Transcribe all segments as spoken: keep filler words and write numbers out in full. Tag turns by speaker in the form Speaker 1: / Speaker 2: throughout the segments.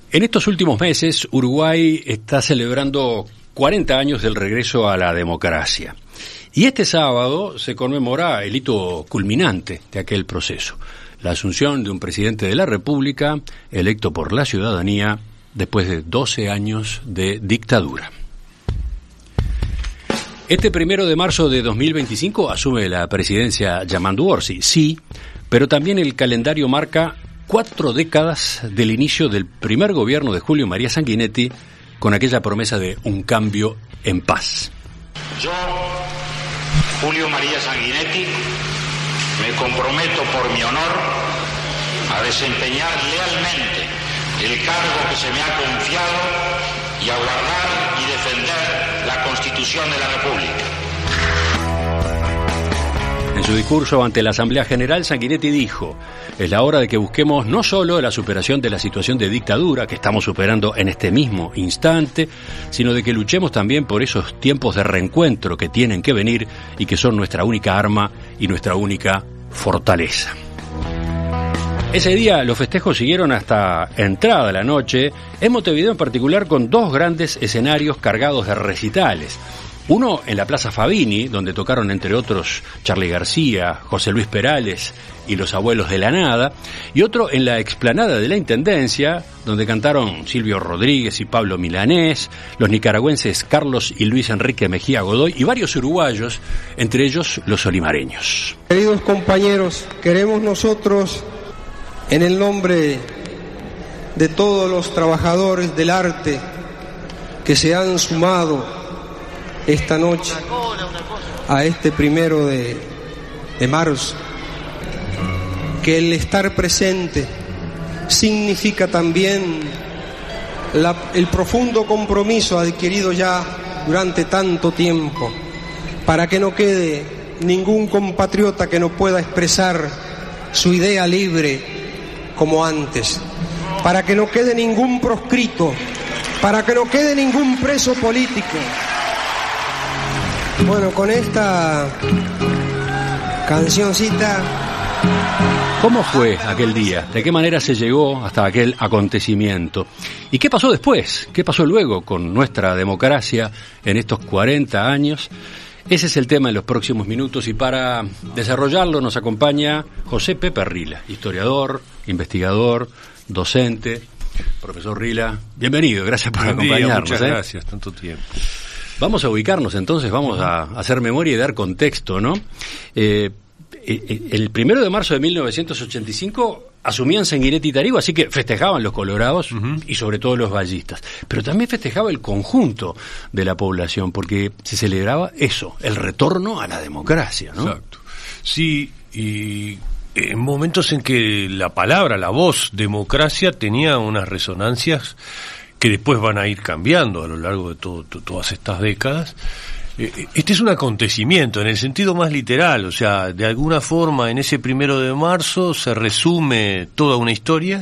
Speaker 1: En estos últimos meses, Uruguay está celebrando cuarenta años del regreso a la democracia. Y este sábado se conmemora el hito culminante de aquel proceso, la asunción de un presidente de la República electo por la ciudadanía después de doce años de dictadura. Este primero de marzo de dos mil veinticinco asume la presidencia Yamandu Orsi, sí, pero también el calendario marca cuatro décadas del inicio del primer gobierno de Julio María Sanguinetti con aquella promesa de un cambio en paz.
Speaker 2: Yo, Julio María Sanguinetti, me comprometo por mi honor a desempeñar lealmente el cargo que se me ha confiado y a guardar y defender la Constitución de la República.
Speaker 1: En su discurso ante la Asamblea General, Sanguinetti dijo: es la hora de que busquemos no solo la superación de la situación de dictadura que estamos superando en este mismo instante, sino de que luchemos también por esos tiempos de reencuentro que tienen que venir y que son nuestra única arma y nuestra única fortaleza. Ese día los festejos siguieron hasta entrada la noche, en Montevideo en particular, con dos grandes escenarios cargados de recitales. Uno en la Plaza Fabini, donde tocaron entre otros Charly García, José Luis Perales y Los Abuelos de la Nada, y otro en la explanada de la Intendencia, donde cantaron Silvio Rodríguez y Pablo Milanés, los nicaragüenses Carlos y Luis Enrique Mejía Godoy y varios uruguayos, entre ellos los olimareños.
Speaker 3: Queridos compañeros, queremos nosotros, en el nombre de todos los trabajadores del arte que se han sumado esta noche a este primero de, de marzo, que el estar presente significa también la, el profundo compromiso adquirido ya durante tanto tiempo, para que no quede ningún compatriota que no pueda expresar su idea libre como antes, para que no quede ningún proscrito, para que no quede ningún preso político. Bueno, con esta cancioncita...
Speaker 1: ¿Cómo fue aquel día? ¿De qué manera se llegó hasta aquel acontecimiento? ¿Y qué pasó después? ¿Qué pasó luego con nuestra democracia en estos cuarenta años? Ese es el tema en los próximos minutos, y para desarrollarlo nos acompaña José Pepe Rila, historiador, investigador, docente. Profesor Rila, bienvenido, gracias por
Speaker 4: Buen
Speaker 1: acompañarnos.
Speaker 4: Día, muchas
Speaker 1: ¿eh?
Speaker 4: gracias, tanto tiempo.
Speaker 1: Vamos a ubicarnos entonces, vamos a hacer memoria y dar contexto, ¿no? Eh, el primero de marzo de mil novecientos ochenta y cinco asumían Sanguinetti y Tarigo, así que festejaban los colorados uh-huh. y sobre todo los vallistas. Pero también festejaba el conjunto de la población, porque se celebraba eso, el retorno a la democracia, ¿no?
Speaker 4: Exacto. Sí, y en momentos en que la palabra, la voz democracia tenía unas resonancias que después van a ir cambiando a lo largo de todo, to, todas estas décadas. Este es un acontecimiento en el sentido más literal, o sea, de alguna forma en ese primero de marzo se resume toda una historia,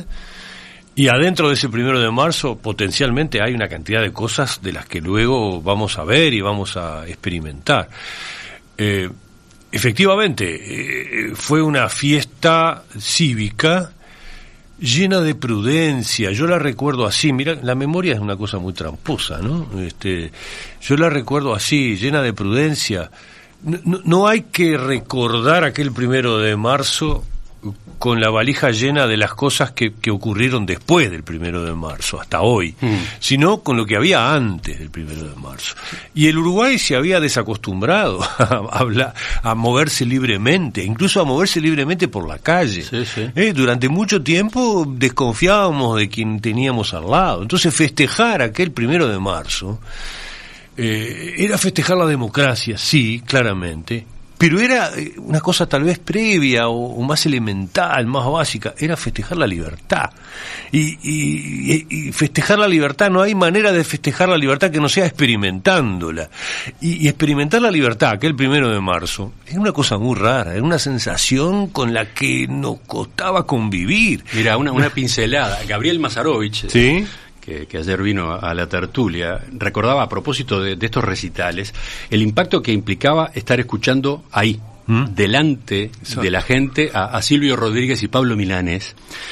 Speaker 4: y adentro de ese primero de marzo potencialmente hay una cantidad de cosas de las que luego vamos a ver y vamos a experimentar. Eh, efectivamente, eh, fue una fiesta cívica llena de prudencia. Yo la recuerdo así. Mira, la memoria es una cosa muy tramposa, ¿no? Este, yo la recuerdo así, llena de prudencia. No, no hay que recordar aquel primero de marzo con la valija llena de las cosas que, que ocurrieron después del primero de marzo, hasta hoy, mm. sino con lo que había antes del primero de marzo. Y el Uruguay se había desacostumbrado a, hablar, a moverse libremente, incluso a moverse libremente por la calle.
Speaker 1: Sí, sí.
Speaker 4: Eh, durante mucho tiempo desconfiábamos de quien teníamos al lado. Entonces festejar aquel primero de marzo eh, era festejar la democracia, sí, claramente. Pero era una cosa tal vez previa o, o más elemental, más básica, era festejar la libertad. Y, y, y festejar la libertad, no hay manera de festejar la libertad que no sea experimentándola. Y, y experimentar la libertad, aquel primero de marzo, era una cosa muy rara, era una sensación con la que nos costaba convivir.
Speaker 1: Mira, una, una pincelada. Gabriel Mazarovich,
Speaker 4: ¿sí?,
Speaker 1: Que, que ayer vino a la tertulia, recordaba a propósito de, de estos recitales el impacto que implicaba estar escuchando ahí, ¿Mm? delante Exacto. de la gente, a, a Silvio Rodríguez y Pablo Milanés,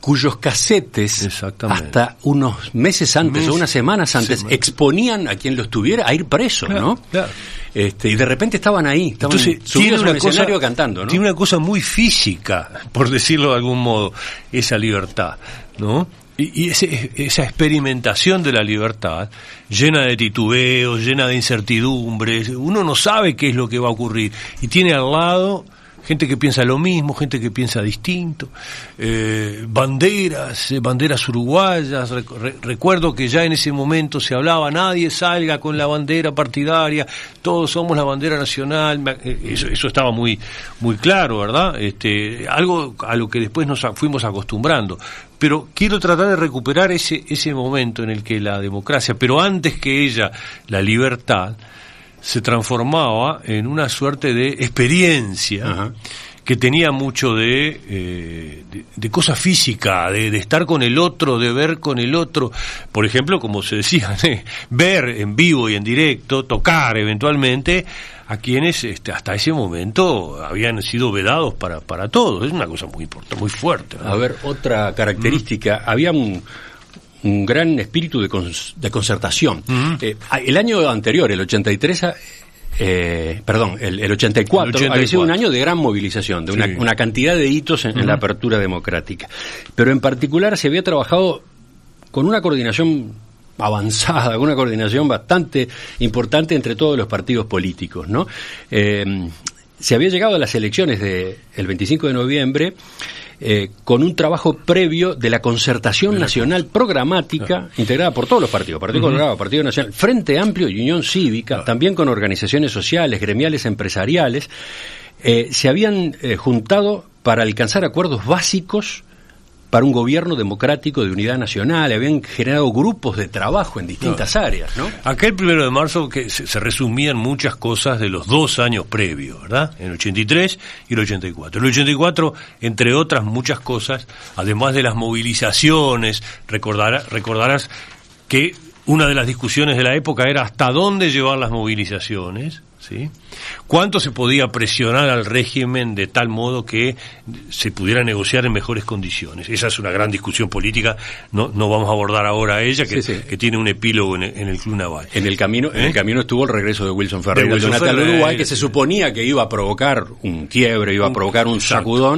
Speaker 1: cuyos casetes hasta unos meses antes Mes, o unas semanas antes semana. exponían a quien los tuviera a ir preso, claro, ¿no? Claro. Este, y de repente estaban ahí, estaban
Speaker 4: Entonces,
Speaker 1: subidos
Speaker 4: tiene una
Speaker 1: a un
Speaker 4: cosa,
Speaker 1: escenario cantando, ¿no?
Speaker 4: Tiene una cosa muy física, por decirlo de algún modo, esa libertad, ¿no? Y, y ese, esa experimentación de la libertad, llena de titubeos, llena de incertidumbres, uno no sabe qué es lo que va a ocurrir, y tiene al lado gente que piensa lo mismo, gente que piensa distinto, eh, banderas, eh, banderas uruguayas. Re, re, recuerdo que ya en ese momento se hablaba, nadie salga con la bandera partidaria, todos somos la bandera nacional. Eso, eso estaba muy, muy claro, ¿verdad? Este, algo a lo que después nos fuimos acostumbrando. Pero quiero tratar de recuperar ese, ese momento en el que la democracia, pero antes que ella, la libertad, se transformaba en una suerte de experiencia. Ajá. Que tenía mucho de, eh, de, de cosa física, de, de estar con el otro, de ver con el otro. Por ejemplo, como se decía, ¿eh? ver en vivo y en directo, tocar eventualmente a quienes este, hasta ese momento habían sido vedados para, para todos. Es una cosa muy importante, muy fuerte, ¿no?
Speaker 1: A ver, otra característica, mm. había un... un gran espíritu de, cons- de concertación. Uh-huh. Eh, el año anterior, el ochenta y tres, eh, perdón, el, el ochenta y cuatro, el ochenta y cuatro había sido un año de gran movilización, de sí. una, una cantidad de hitos en, uh-huh. en la apertura democrática. Pero en particular se había trabajado con una coordinación avanzada, con una coordinación bastante importante entre todos los partidos políticos, ¿no? Eh, se había llegado a las elecciones del veinticinco de noviembre Eh, con un trabajo previo de la concertación nacional programática, ah. integrada por todos los partidos, Partido uh-huh. Colorado, Partido Nacional, Frente Amplio y Unión Cívica, ah. también con organizaciones sociales, gremiales, empresariales, eh, se habían eh, juntado para alcanzar acuerdos básicos para un gobierno democrático de unidad nacional, habían generado grupos de trabajo en distintas no. áreas, ¿no?
Speaker 4: Aquel primero de marzo que se, se resumían muchas cosas de los dos años previos, ¿verdad? En el ochenta y tres y el ochenta y cuatro. En el ochenta y cuatro, entre otras muchas cosas, además de las movilizaciones, recordarás, recordarás que una de las discusiones de la época era hasta dónde llevar las movilizaciones, ¿sí? ¿Cuánto se podía presionar al régimen de tal modo que se pudiera negociar en mejores condiciones? Esa es una gran discusión política, no no vamos a abordar ahora a ella, que, sí, sí. que tiene un epílogo en el, en el Club Naval.
Speaker 1: En el camino ¿Eh? en el camino estuvo el regreso de Wilson Ferreira al Uruguay, que se suponía que iba a provocar un quiebre, iba a provocar un sacudón.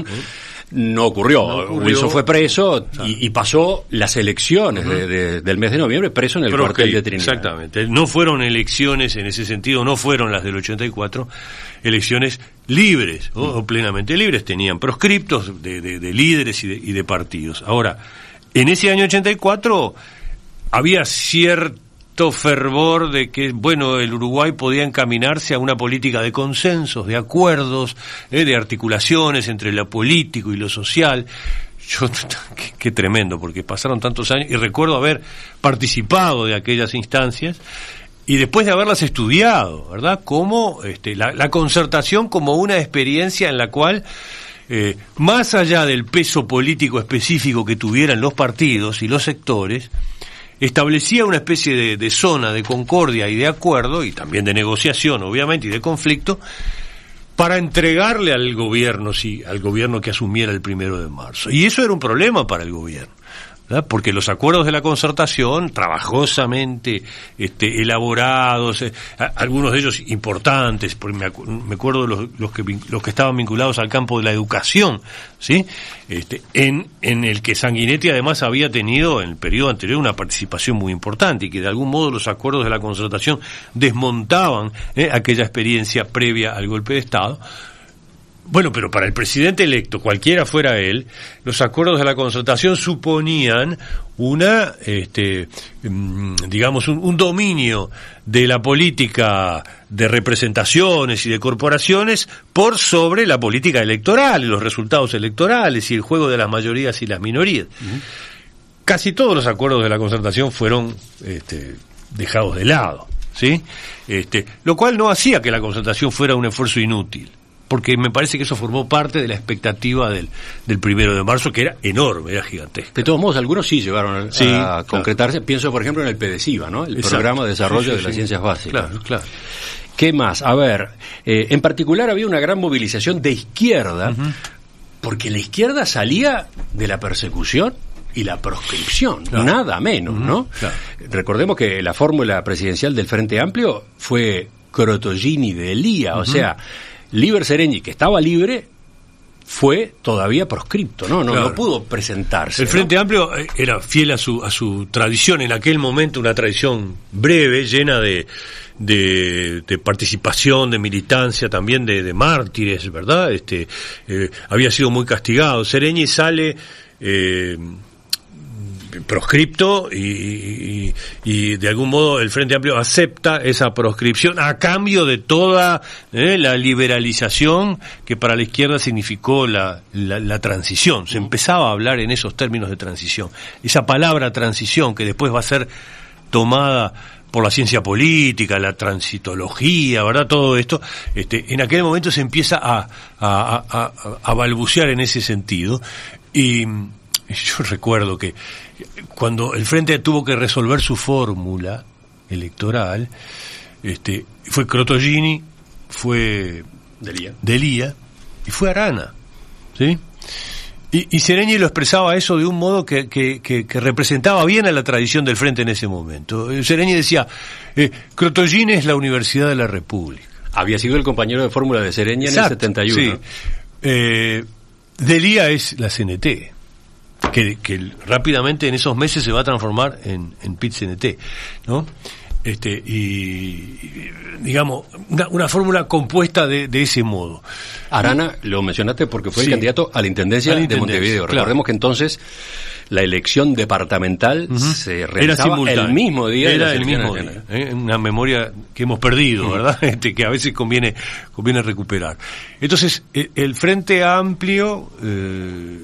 Speaker 1: No ocurrió. no ocurrió, Wilson fue preso y, y pasó las elecciones uh-huh. de, de, del mes de noviembre preso en el Pero cuartel que, de Trinidad.
Speaker 4: Exactamente. No fueron elecciones, en ese sentido, no fueron las del ochenta y cuatro, elecciones libres, ¿no? uh-huh. o plenamente libres. Tenían proscriptos de, de, de líderes y de, y de partidos. Ahora, en ese año ochenta y cuatro había cierto fervor de que, bueno, el Uruguay podía encaminarse a una política de consensos, de acuerdos, eh, de articulaciones entre lo político y lo social. Yo, qué, qué tremendo, porque pasaron tantos años y recuerdo haber participado de aquellas instancias y después de haberlas estudiado, ¿verdad? Como este, la, la concertación como una experiencia en la cual eh, más allá del peso político específico que tuvieran los partidos y los sectores, establecía una especie de, de zona de concordia y de acuerdo, y también de negociación, obviamente, y de conflicto, para entregarle al gobierno, sí, al gobierno que asumiera el primero de marzo. Y eso era un problema para el gobierno, ¿verdad? Porque los acuerdos de la concertación, trabajosamente este, elaborados, eh, a, algunos de ellos importantes, porque me, acu- me acuerdo de los, los, que, los que estaban vinculados al campo de la educación, ¿sí? Este, en, en el que Sanguinetti además había tenido en el periodo anterior una participación muy importante y que de algún modo los acuerdos de la concertación desmontaban eh, aquella experiencia previa al golpe de Estado. Bueno, pero para el presidente electo, cualquiera fuera él, los acuerdos de la concertación suponían una, este, digamos, un, un dominio de la política de representaciones y de corporaciones por sobre la política electoral y los resultados electorales y el juego de las mayorías y las minorías. Uh-huh. Casi todos los acuerdos de la concertación fueron este, dejados de lado, ¿sí? Este, lo cual no hacía que la concertación fuera un esfuerzo inútil, porque me parece que eso formó parte de la expectativa del, del primero de marzo, que era enorme, era gigantesca.
Speaker 1: De todos modos, algunos sí llegaron a, sí, a claro. concretarse. Pienso, por ejemplo, en el PEDESIVA, ¿no? El Exacto. Programa de Desarrollo sí, sí, de las sí. Ciencias Básicas.
Speaker 4: Claro, claro.
Speaker 1: ¿Qué más? A ver, eh, en particular había una gran movilización de izquierda, uh-huh. porque la izquierda salía de la persecución y la proscripción,
Speaker 4: claro.
Speaker 1: nada menos, uh-huh. ¿no?
Speaker 4: Claro.
Speaker 1: Recordemos que la fórmula presidencial del Frente Amplio fue Crotogini de Elía, uh-huh. o sea, Liber Seregni, que estaba libre, fue todavía proscripto, ¿no? No,
Speaker 4: claro.
Speaker 1: no pudo presentarse.
Speaker 4: El Frente
Speaker 1: ¿no?
Speaker 4: Amplio era fiel a su a su tradición, en aquel momento una tradición breve, llena de de, de participación, de militancia, también de, de mártires, ¿verdad? Este eh, había sido muy castigado. Seregni sale eh, proscripto y, y, y de algún modo el Frente Amplio acepta esa proscripción a cambio de toda eh, la liberalización que para la izquierda significó la, la, la transición. Se empezaba a hablar en esos términos de transición. Esa palabra transición que después va a ser tomada por la ciencia política, la transitología, ¿verdad? Todo esto, este, en aquel momento se empieza a, a, a, a balbucear en ese sentido. Y yo recuerdo que cuando el Frente tuvo que resolver su fórmula electoral, este, fue Crotogini, fue
Speaker 1: D'Elia.
Speaker 4: D'Elia y fue Arana, ¿sí? Y, y Seregni lo expresaba eso de un modo que, que, que, que representaba bien a la tradición del Frente en ese momento. Seregni decía, eh, Crotogini es la Universidad de la República.
Speaker 1: Había sido el compañero de fórmula de Seregni en el setenta y uno.
Speaker 4: Sí. Eh, D'Elia es la C N T. Que, que rápidamente en esos meses se va a transformar en, en P I T C N T, ¿no? Este, y, y digamos, una, una fórmula compuesta de, de ese modo.
Speaker 1: Arana, lo mencionaste porque fue
Speaker 4: sí.
Speaker 1: el candidato a la intendencia,
Speaker 4: a la
Speaker 1: de
Speaker 4: intendencia,
Speaker 1: Montevideo.
Speaker 4: claro.
Speaker 1: Recordemos que entonces la elección departamental uh-huh. se realizaba el mismo día.
Speaker 4: Era
Speaker 1: de
Speaker 4: el mismo día. ¿eh? Una memoria que hemos perdido, uh-huh. ¿verdad? Este, que a veces conviene conviene recuperar. Entonces, el, el Frente Amplio eh,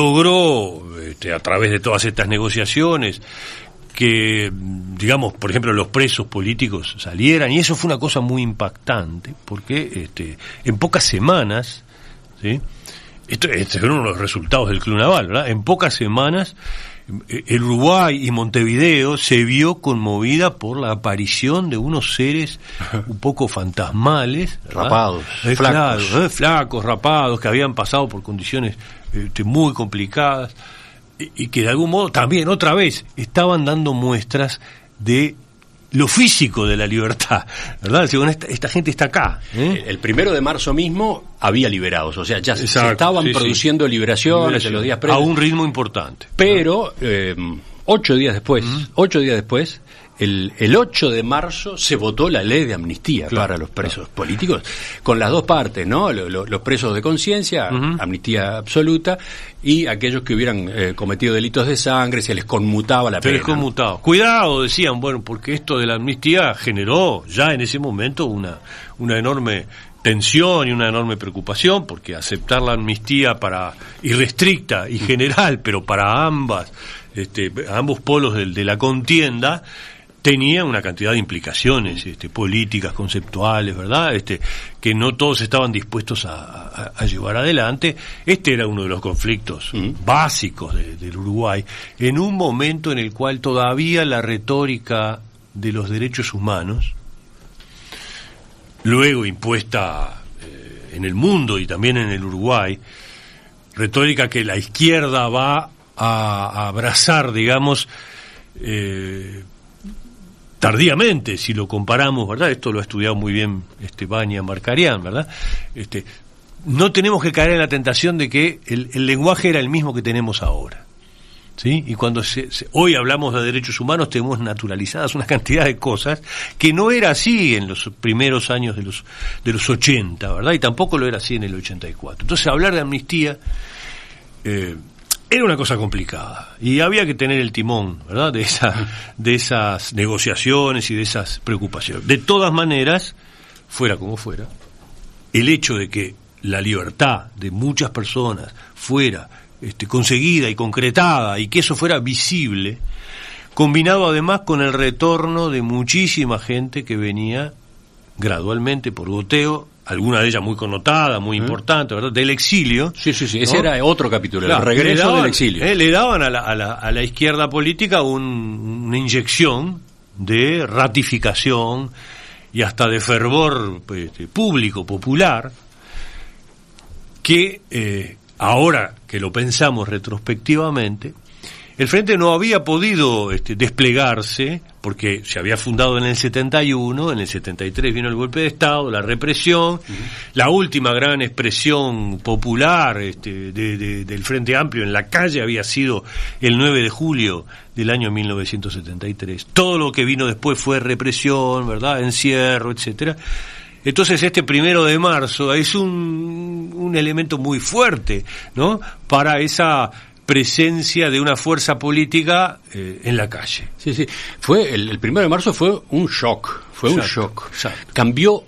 Speaker 4: logró, este, a través de todas estas negociaciones, que, digamos, por ejemplo, los presos políticos salieran, y eso fue una cosa muy impactante, porque este, en pocas semanas, ¿sí? Esto, este fue uno de los resultados del Club Naval, ¿verdad? En pocas semanas, el Uruguay y Montevideo se vio conmovida por la aparición de unos seres un poco fantasmales, ¿verdad?
Speaker 1: Rapados,
Speaker 4: eh,
Speaker 1: flacos.
Speaker 4: Claro, eh, flacos, rapados, que habían pasado por condiciones este, muy complicadas, y, y que de algún modo también, otra vez, estaban dando muestras de lo físico de la libertad, ¿verdad? Según esta, esta gente está acá, ¿eh?
Speaker 1: El, el primero de marzo mismo había liberados, o sea, ya
Speaker 4: Exacto,
Speaker 1: se estaban
Speaker 4: sí,
Speaker 1: produciendo
Speaker 4: sí.
Speaker 1: liberaciones
Speaker 4: Liberación,
Speaker 1: en los días previos.
Speaker 4: a un ritmo importante.
Speaker 1: Pero eh, ocho días después, uh-huh. ocho días después, el, el ocho de marzo se votó la ley de amnistía claro, para los presos claro. políticos, con las dos partes, ¿no? Los, los, los presos de conciencia, uh-huh. amnistía absoluta, y aquellos que hubieran eh, cometido delitos de sangre, se les conmutaba la
Speaker 4: se
Speaker 1: pena.
Speaker 4: Se les conmutaba. ¿No? Cuidado, decían, bueno, porque esto de la amnistía generó ya en ese momento una, una enorme tensión y una enorme preocupación, porque aceptar la amnistía para irrestricta y general, pero para ambas, este, ambos polos de, de la contienda, tenía una cantidad de implicaciones este, políticas, conceptuales, ¿verdad? Este, que no todos estaban dispuestos a, a, a llevar adelante. Este era uno de los conflictos uh-huh. básicos de, del Uruguay, en un momento en el cual todavía la retórica de los derechos humanos, luego impuesta eh, en el mundo y también en el Uruguay, retórica que la izquierda va a, a abrazar, digamos, eh, tardíamente, si lo comparamos, ¿verdad? Esto lo ha estudiado muy bien este Baña Marcarián, ¿verdad? Este, no tenemos que caer en la tentación de que el, el lenguaje era el mismo que tenemos ahora, ¿sí? Y cuando se, se, hoy hablamos de derechos humanos, tenemos naturalizadas una cantidad de cosas que no era así en los primeros años de los de los ochenta, ¿verdad? Y tampoco lo era así en el ochenta y cuatro. Entonces, hablar de amnistía eh, era una cosa complicada y había que tener el timón, ¿verdad? De esa, de esas negociaciones y de esas preocupaciones. De todas maneras, fuera como fuera, el hecho de que la libertad de muchas personas fuera este, conseguida y concretada y que eso fuera visible, combinado además con el retorno de muchísima gente que venía gradualmente por goteo, alguna de ellas muy connotada, muy ¿Eh? importante, ¿verdad? Del exilio.
Speaker 1: Sí, sí, sí. Ese ¿no? era otro capítulo,
Speaker 4: claro,
Speaker 1: el regreso
Speaker 4: daban,
Speaker 1: del exilio.
Speaker 4: Eh, le daban a la, a la, a la izquierda política un, una inyección de ratificación y hasta de fervor pues, público, popular, que eh, ahora que lo pensamos retrospectivamente, el Frente no había podido este, desplegarse, porque se había fundado en el setenta y uno, en el setenta y tres vino el golpe de Estado, la represión, uh-huh. la última gran expresión popular este, de, de, del Frente Amplio en la calle había sido el nueve de julio del año mil novecientos setenta y tres. Todo lo que vino después fue represión, ¿verdad?, encierro, etcétera. Entonces este primero de marzo es un, un elemento muy fuerte, ¿no?, para esa presencia de una fuerza política eh, en la calle.
Speaker 1: Sí, sí. Fue el, el primero de marzo fue un shock, fue exacto, un shock. Exacto. Cambió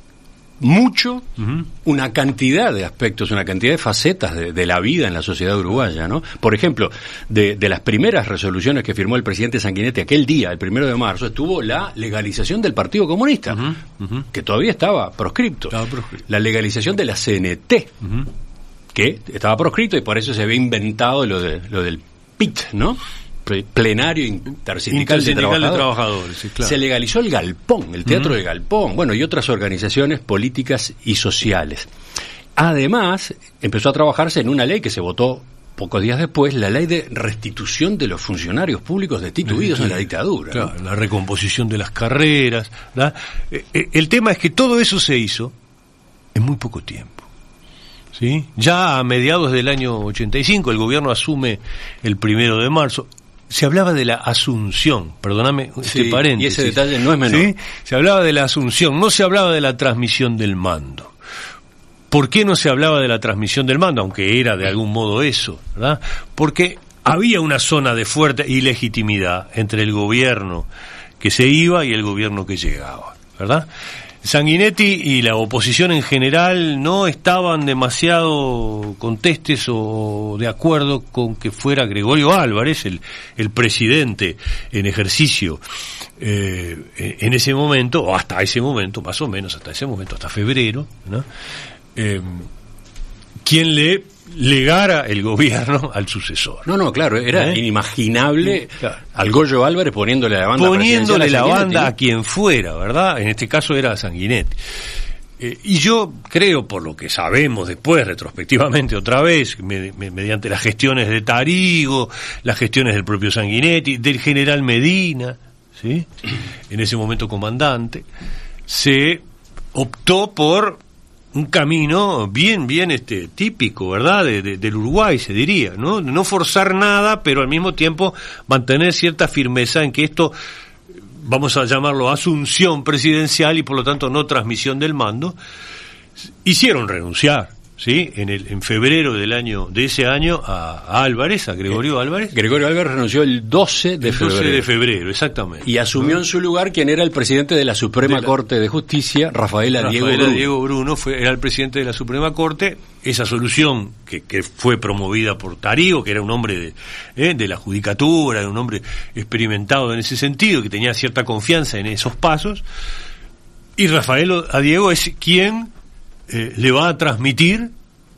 Speaker 1: mucho uh-huh. una cantidad de aspectos, una cantidad de facetas de, de la vida en la sociedad uruguaya, ¿no? Por ejemplo, de, de las primeras resoluciones que firmó el presidente Sanguinetti aquel día, el primero de marzo, estuvo la legalización del Partido Comunista, uh-huh. Uh-huh. que todavía estaba proscripto. Estaba proscripto. La legalización de la C N T, uh-huh. que estaba proscrito y por eso se había inventado lo de lo del P I T, ¿no? Plenario Intersindical, Intersindical de Trabajadores. De trabajadores sí, claro. Se legalizó el Galpón, el Teatro uh-huh. del Galpón, bueno, y otras organizaciones políticas y sociales. Además, empezó a trabajarse en una ley que se votó pocos días después, la ley de restitución de los funcionarios públicos destituidos sí, en la dictadura.
Speaker 4: Claro,
Speaker 1: ¿no?
Speaker 4: La recomposición de las carreras, ¿verdad? El tema es que todo eso se hizo en muy poco tiempo. ¿Sí? Ya a mediados del año ochenta y cinco, el gobierno asume el primero de marzo. Se hablaba de la asunción, perdóname este
Speaker 1: sí,
Speaker 4: paréntesis.
Speaker 1: Y ese detalle no es menor.
Speaker 4: ¿Sí? Se hablaba de la asunción, no se hablaba de la transmisión del mando. ¿Por qué no se hablaba de la transmisión del mando? Aunque era de algún modo eso, ¿verdad? Porque había una zona de fuerte ilegitimidad entre el gobierno que se iba y el gobierno que llegaba, ¿verdad? Sanguinetti y la oposición en general no estaban demasiado contestes o de acuerdo con que fuera Gregorio Álvarez el, el presidente en ejercicio eh, en ese momento, o hasta ese momento, más o menos hasta ese momento, hasta febrero, ¿no? Eh, quien le legara el gobierno al sucesor.
Speaker 1: No, no, claro, era ¿Eh? inimaginable claro. al Goyo Álvarez poniéndole la banda
Speaker 4: poniéndole la banda a quien fuera, ¿verdad? En este caso era Sanguinetti. Eh, y yo creo, por lo que sabemos después, retrospectivamente otra vez, me, me, mediante las gestiones de Tarigo, las gestiones del propio Sanguinetti, del general Medina, ¿sí?, en ese momento comandante, se optó por un camino bien, bien este típico, ¿verdad?, de, de, del Uruguay, se diría, ¿no? No forzar nada, pero al mismo tiempo mantener cierta firmeza en que esto, vamos a llamarlo asunción presidencial y por lo tanto no transmisión del mando. Hicieron renunciar, ¿sí?, en el en febrero del año de ese año a, a Álvarez, a Gregorio Álvarez.
Speaker 1: Gregorio Álvarez renunció el doce de febrero.
Speaker 4: El doce de febrero, exactamente.
Speaker 1: Y asumió ¿no? en su lugar quien era el presidente de la Suprema de la, Corte de Justicia, Rafaela Diego Bruno.
Speaker 4: Rafaela Diego Bruno fue, era el presidente de la Suprema Corte. Esa solución que, que fue promovida por Tarigo, que era un hombre de, eh, de la judicatura, un hombre experimentado en ese sentido, que tenía cierta confianza en esos pasos. Y Rafael a Diego es quien Eh, le va a transmitir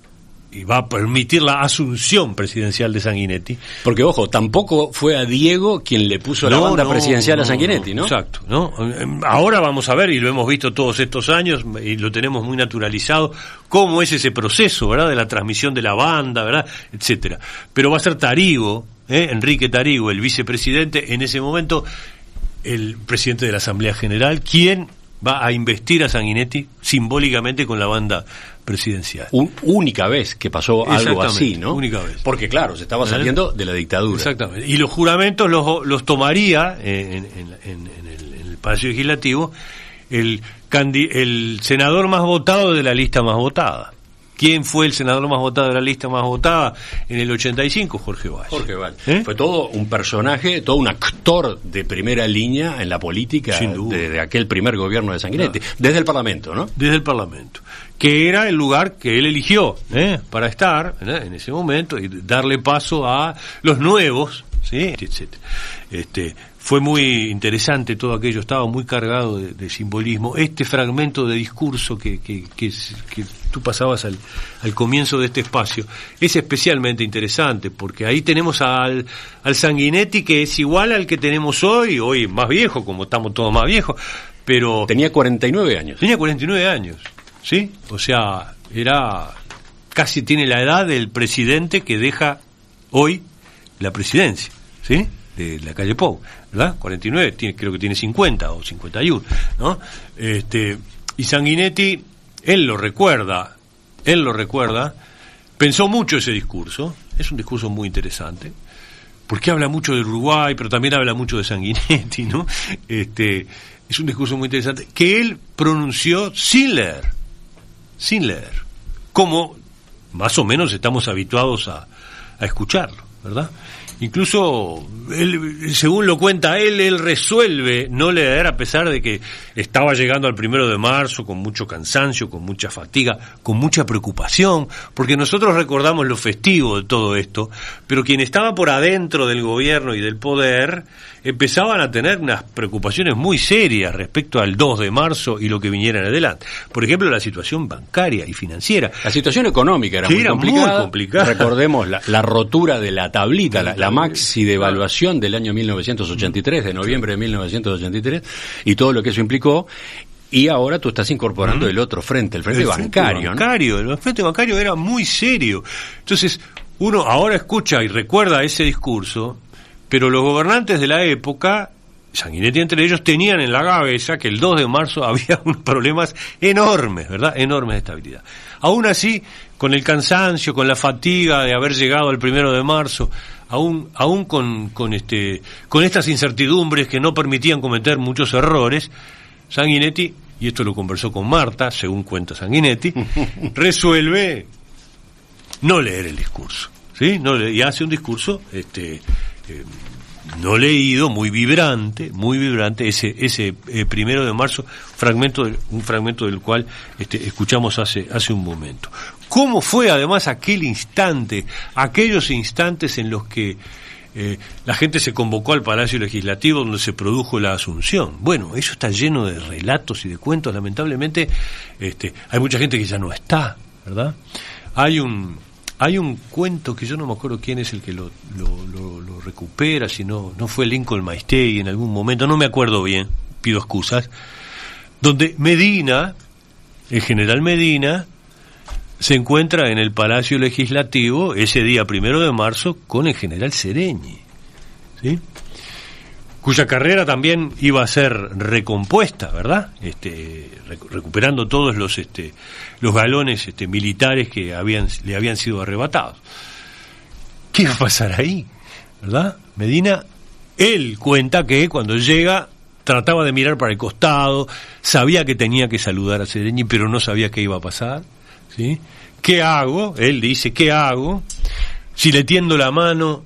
Speaker 4: y va a permitir la asunción presidencial de Sanguinetti.
Speaker 1: Porque, ojo, tampoco fue a Diego quien le puso no, la banda no, presidencial no, a Sanguinetti, ¿no?
Speaker 4: Exacto, ¿no? Ahora vamos a ver, y lo hemos visto todos estos años, y lo tenemos muy naturalizado, cómo es ese proceso, ¿verdad?, de la transmisión de la banda, ¿verdad?, etcétera. Pero va a ser Tarigo, ¿eh? Enrique Tarigo, el vicepresidente, en ese momento, el presidente de la Asamblea General, quien va a investir a Sanguinetti simbólicamente con la banda presidencial.
Speaker 1: Un, única vez que pasó algo así, ¿no?
Speaker 4: Única vez.
Speaker 1: Porque claro, se estaba saliendo ¿Eh? de la dictadura.
Speaker 4: Exactamente. Y los juramentos los, los tomaría en, en, en, en, el, en el Palacio Legislativo el, candi, el senador más votado de la lista más votada. ¿Quién fue el senador más votado de la lista más votada en el ochenta y cinco? Jorge Valle.
Speaker 1: Jorge Valle. ¿Eh? Fue todo un personaje, todo un actor de primera línea en la política de, de aquel primer gobierno de Sanguinetti. Claro. Desde el Parlamento, ¿no?
Speaker 4: Desde el Parlamento. Que era el lugar que él eligió ¿eh? para estar ¿eh? en ese momento y darle paso a los nuevos, ¿sí? etcétera. Este, fue muy interesante todo aquello, estaba muy cargado de, de simbolismo. Este fragmento de discurso que, que, que, que tú pasabas al, al comienzo de este espacio es especialmente interesante, porque ahí tenemos al, al Sanguinetti que es igual al que tenemos hoy, hoy más viejo, como estamos todos más viejos, pero...
Speaker 1: Tenía cuarenta y nueve años.
Speaker 4: Tenía cuarenta y nueve años, ¿sí? O sea, era... casi tiene la edad del presidente que deja hoy la presidencia. ¿sí? De la calle Pou, ¿verdad? cuarenta y nueve, tiene, creo que tiene cincuenta o cincuenta y uno, ¿no? Este, y Sanguinetti, él lo recuerda, él lo recuerda, pensó mucho ese discurso, es un discurso muy interesante, porque habla mucho del Uruguay, pero también habla mucho de Sanguinetti, ¿no? Este, es un discurso muy interesante, que él pronunció sin leer, sin leer, como más o menos estamos habituados a, a escucharlo, ¿verdad? Incluso, él, según lo cuenta él, él resuelve no leer a pesar de que estaba llegando al primero de marzo con mucho cansancio, con mucha fatiga, con mucha preocupación, porque nosotros recordamos lo festivo de todo esto, pero quien estaba por adentro del gobierno y del poder empezaban a tener unas preocupaciones muy serias respecto al dos de marzo y lo que viniera en adelante. Por ejemplo, la situación bancaria y financiera.
Speaker 1: La situación económica era,
Speaker 4: sí,
Speaker 1: muy,
Speaker 4: era
Speaker 1: complicada.
Speaker 4: muy complicada.
Speaker 1: Recordemos la, la rotura de la tablita, la, la maxi devaluación del año mil novecientos ochenta y tres, de noviembre de mil novecientos ochenta y tres, y todo lo que eso implicó. Y ahora tú estás incorporando mm. el otro frente, el frente
Speaker 4: el
Speaker 1: bancario.
Speaker 4: Frente bancario, ¿no? El frente bancario era muy serio. Entonces, uno ahora escucha y recuerda ese discurso, pero los gobernantes de la época, Sanguinetti entre ellos, tenían en la cabeza que el dos de marzo había unos problemas enormes, ¿verdad? Enormes de estabilidad. Aún así, con el cansancio, con la fatiga de haber llegado al primero de marzo, aún, aún con, con, este, con estas incertidumbres que no permitían cometer muchos errores, Sanguinetti, y esto lo conversó con Marta, según cuenta Sanguinetti, resuelve no leer el discurso, ¿sí? No le, y hace un discurso este, eh, no leído, muy vibrante, muy vibrante, ese ese eh, primero de marzo, fragmento de, un fragmento del cual este, escuchamos hace hace un momento. ¿Cómo fue además aquel instante, aquellos instantes en los que Eh, la gente se convocó al Palacio Legislativo donde se produjo la asunción? Bueno, eso está lleno de relatos y de cuentos. Lamentablemente este, hay mucha gente que ya no está, ¿verdad? Hay un hay un cuento que yo no me acuerdo quién es el que lo, lo, lo, lo recupera, si no, no fue Lincoln Maistegui en algún momento, no me acuerdo bien, pido excusas, donde Medina, el general Medina, se encuentra en el Palacio Legislativo ese día primero de marzo con el general Sereñi, ¿sí? Cuya carrera también iba a ser recompuesta, ¿verdad? Este, rec- recuperando todos los este, los galones este, militares que habían le habían sido arrebatados. ¿Qué iba a pasar ahí? ¿Verdad? Medina, él cuenta que cuando llega trataba de mirar para el costado, sabía que tenía que saludar a Sereñi, pero no sabía qué iba a pasar, ¿sí? ¿Qué hago? Él dice, ¿qué hago? Si le tiendo la mano,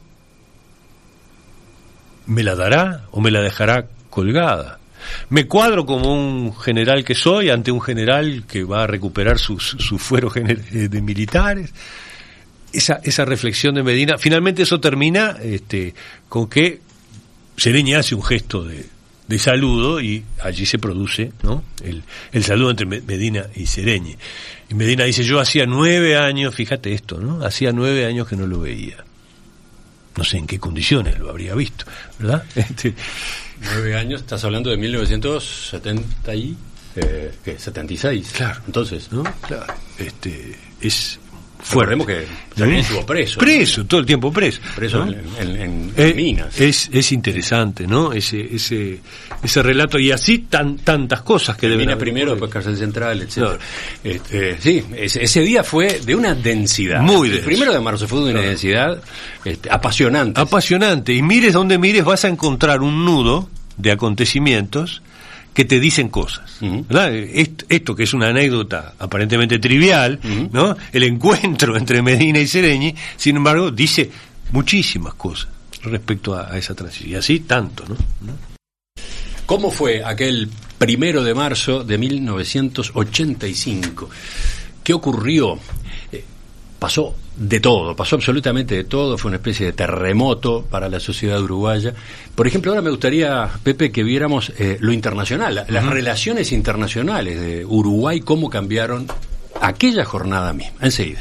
Speaker 4: ¿me la dará o me la dejará colgada? ¿Me cuadro como un general que soy ante un general que va a recuperar sus, sus fueros gener- de militares? Esa, esa reflexión de Medina, finalmente eso termina este, con que Sereñi hace un gesto de, de saludo y allí se produce, ¿no?, el, el saludo entre Medina y Sereñi. Y Medina dice, yo hacía nueve años, fíjate esto, ¿no? Hacía nueve años que no lo veía. No sé en qué condiciones lo habría visto, ¿verdad? Este,
Speaker 1: Nueve años, estás hablando de mil novecientos setenta y eh, ¿qué? setenta y seis.
Speaker 4: Claro.
Speaker 1: Entonces,
Speaker 4: ¿no? Claro. Este, es
Speaker 1: fuerte. Recordemos que también estuvo preso.
Speaker 4: Preso,
Speaker 1: ¿no?
Speaker 4: todo el tiempo preso.
Speaker 1: Preso
Speaker 4: ¿no?
Speaker 1: en, en, en,
Speaker 4: eh,
Speaker 1: en Minas.
Speaker 4: Es, es interesante, ¿no? Ese, ese, ese relato, y así tan, tantas cosas que deben
Speaker 1: Minas primero, después Cárcel Central, etcétera.
Speaker 4: No.
Speaker 1: Este, sí, ese, ese día fue de una densidad.
Speaker 4: Muy denso.
Speaker 1: El primero de marzo fue de una
Speaker 4: no.
Speaker 1: densidad este, apasionante.
Speaker 4: Apasionante. Y mires donde mires, vas a encontrar un nudo de acontecimientos que te dicen cosas, uh-huh. ¿verdad? Esto, esto que es una anécdota aparentemente trivial, uh-huh. ¿no? El encuentro entre Medina y Sereñi, sin embargo, dice muchísimas cosas respecto a, a esa transición. Y así tanto, ¿no?
Speaker 1: ¿Cómo fue aquel primero de marzo de mil novecientos ochenta y cinco? ¿Qué ocurrió? Eh, pasó de todo, pasó absolutamente de todo, fue una especie de terremoto para la sociedad uruguaya. Por ejemplo, ahora me gustaría, Pepe, que viéramos eh, lo internacional, las uh-huh. relaciones internacionales de Uruguay, cómo cambiaron aquella jornada misma. Enseguida.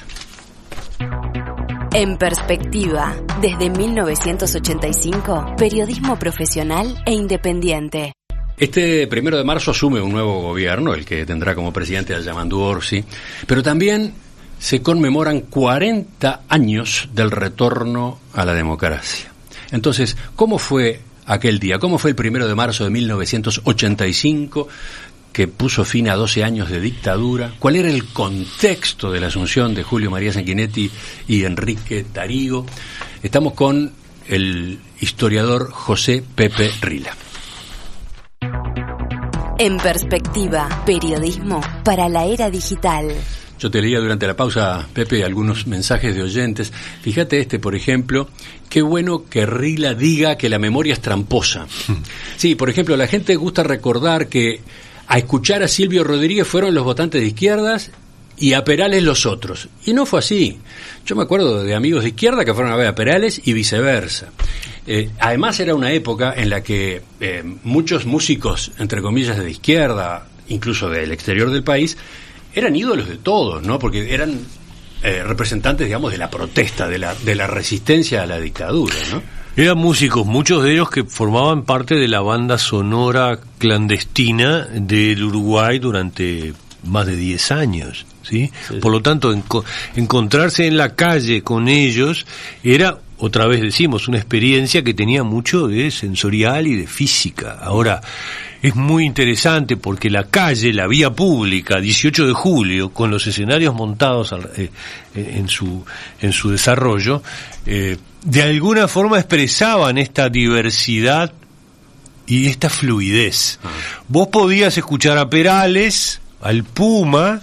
Speaker 5: En perspectiva, desde mil novecientos ochenta y cinco, periodismo profesional e independiente.
Speaker 1: Este primero de marzo asume un nuevo gobierno, el que tendrá como presidente a Yamandu Orsi, pero también se conmemoran cuarenta años del retorno a la democracia. Entonces, ¿cómo fue aquel día? ¿Cómo fue el primero de marzo de mil novecientos ochenta y cinco, que puso fin a doce años de dictadura? ¿Cuál era el contexto de la asunción de Julio María Sanguinetti y Enrique Tarigo? Estamos con el historiador José Pepe Rila.
Speaker 5: En perspectiva, periodismo para la era digital.
Speaker 1: Yo te leía durante la pausa, Pepe, algunos mensajes de oyentes. Fíjate este, por ejemplo, qué bueno que Rila diga que la memoria es tramposa. Sí, por ejemplo, la gente gusta recordar que a escuchar a Silvio Rodríguez fueron los votantes de izquierdas y a Perales los otros. Y no fue así. Yo me acuerdo de amigos de izquierda que fueron a ver a Perales y viceversa. Eh, además era una época en la que eh, muchos músicos, entre comillas, de izquierda, incluso del exterior del país, eran ídolos de todos, ¿no? Porque eran eh, representantes, digamos, de la protesta, de la, de la resistencia a la dictadura, ¿no?
Speaker 4: Eran músicos, muchos de ellos que formaban parte de la banda sonora clandestina del Uruguay durante más de diez años, ¿sí? Sí, Por lo tanto, en, encontrarse en la calle con ellos era, otra vez decimos, una experiencia que tenía mucho de sensorial y de física. Ahora, es muy interesante porque la calle, la vía pública, dieciocho de julio, con los escenarios montados eh, en su en su desarrollo, eh, de alguna forma expresaban esta diversidad y esta fluidez. Ah. Vos podías escuchar a Perales, al Puma,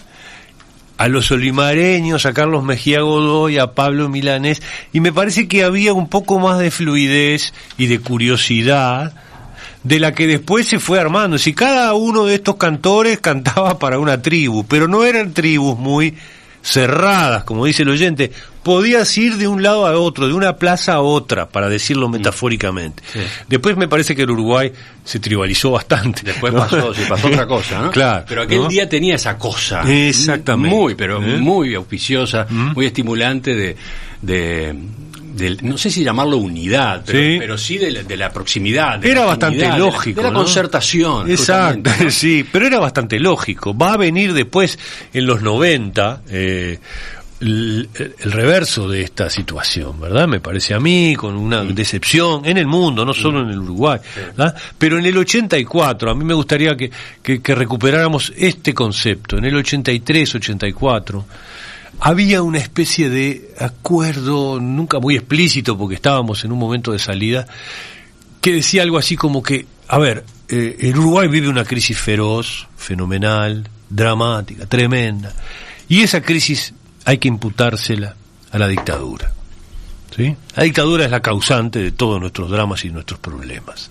Speaker 4: a los olimareños, a Carlos Mejía Godoy, a Pablo Milanés, y me parece que había un poco más de fluidez y de curiosidad de la que después se fue armando. Si cada uno de estos cantores cantaba para una tribu, pero no eran tribus muy cerradas, como dice el oyente, podías ir de un lado a otro, de una plaza a otra, para decirlo metafóricamente. Sí. Después me parece que el Uruguay se tribalizó bastante.
Speaker 1: Después, ¿no? pasó, sí, pasó otra cosa, ¿no?
Speaker 4: Claro.
Speaker 1: Pero aquel, ¿no?, día tenía esa cosa.
Speaker 4: Exactamente.
Speaker 1: Muy, pero ¿Eh? muy auspiciosa,
Speaker 4: ¿Mm?
Speaker 1: muy estimulante de... de De, no sé si llamarlo unidad, pero sí, pero sí de, la, de la proximidad. De
Speaker 4: era
Speaker 1: la
Speaker 4: bastante lógico.
Speaker 1: De la, de la
Speaker 4: ¿no?
Speaker 1: concertación.
Speaker 4: Exacto,
Speaker 1: ¿no?
Speaker 4: sí, pero era bastante lógico. Va a venir después, en los noventa, eh, el, el reverso de esta situación, ¿verdad? Me parece a mí, con una sí. decepción en el mundo, no solo sí. en el Uruguay, ¿verdad? Pero en el ochenta y cuatro, a mí me gustaría que, que, que recuperáramos este concepto. En el ochenta y tres, ochenta y cuatro... había una especie de acuerdo, nunca muy explícito porque estábamos en un momento de salida, que decía algo así como que, a ver, eh, el Uruguay vive una crisis feroz, fenomenal, dramática, tremenda, y esa crisis hay que imputársela a la dictadura, ¿sí? La dictadura es la causante de todos nuestros dramas y nuestros problemas.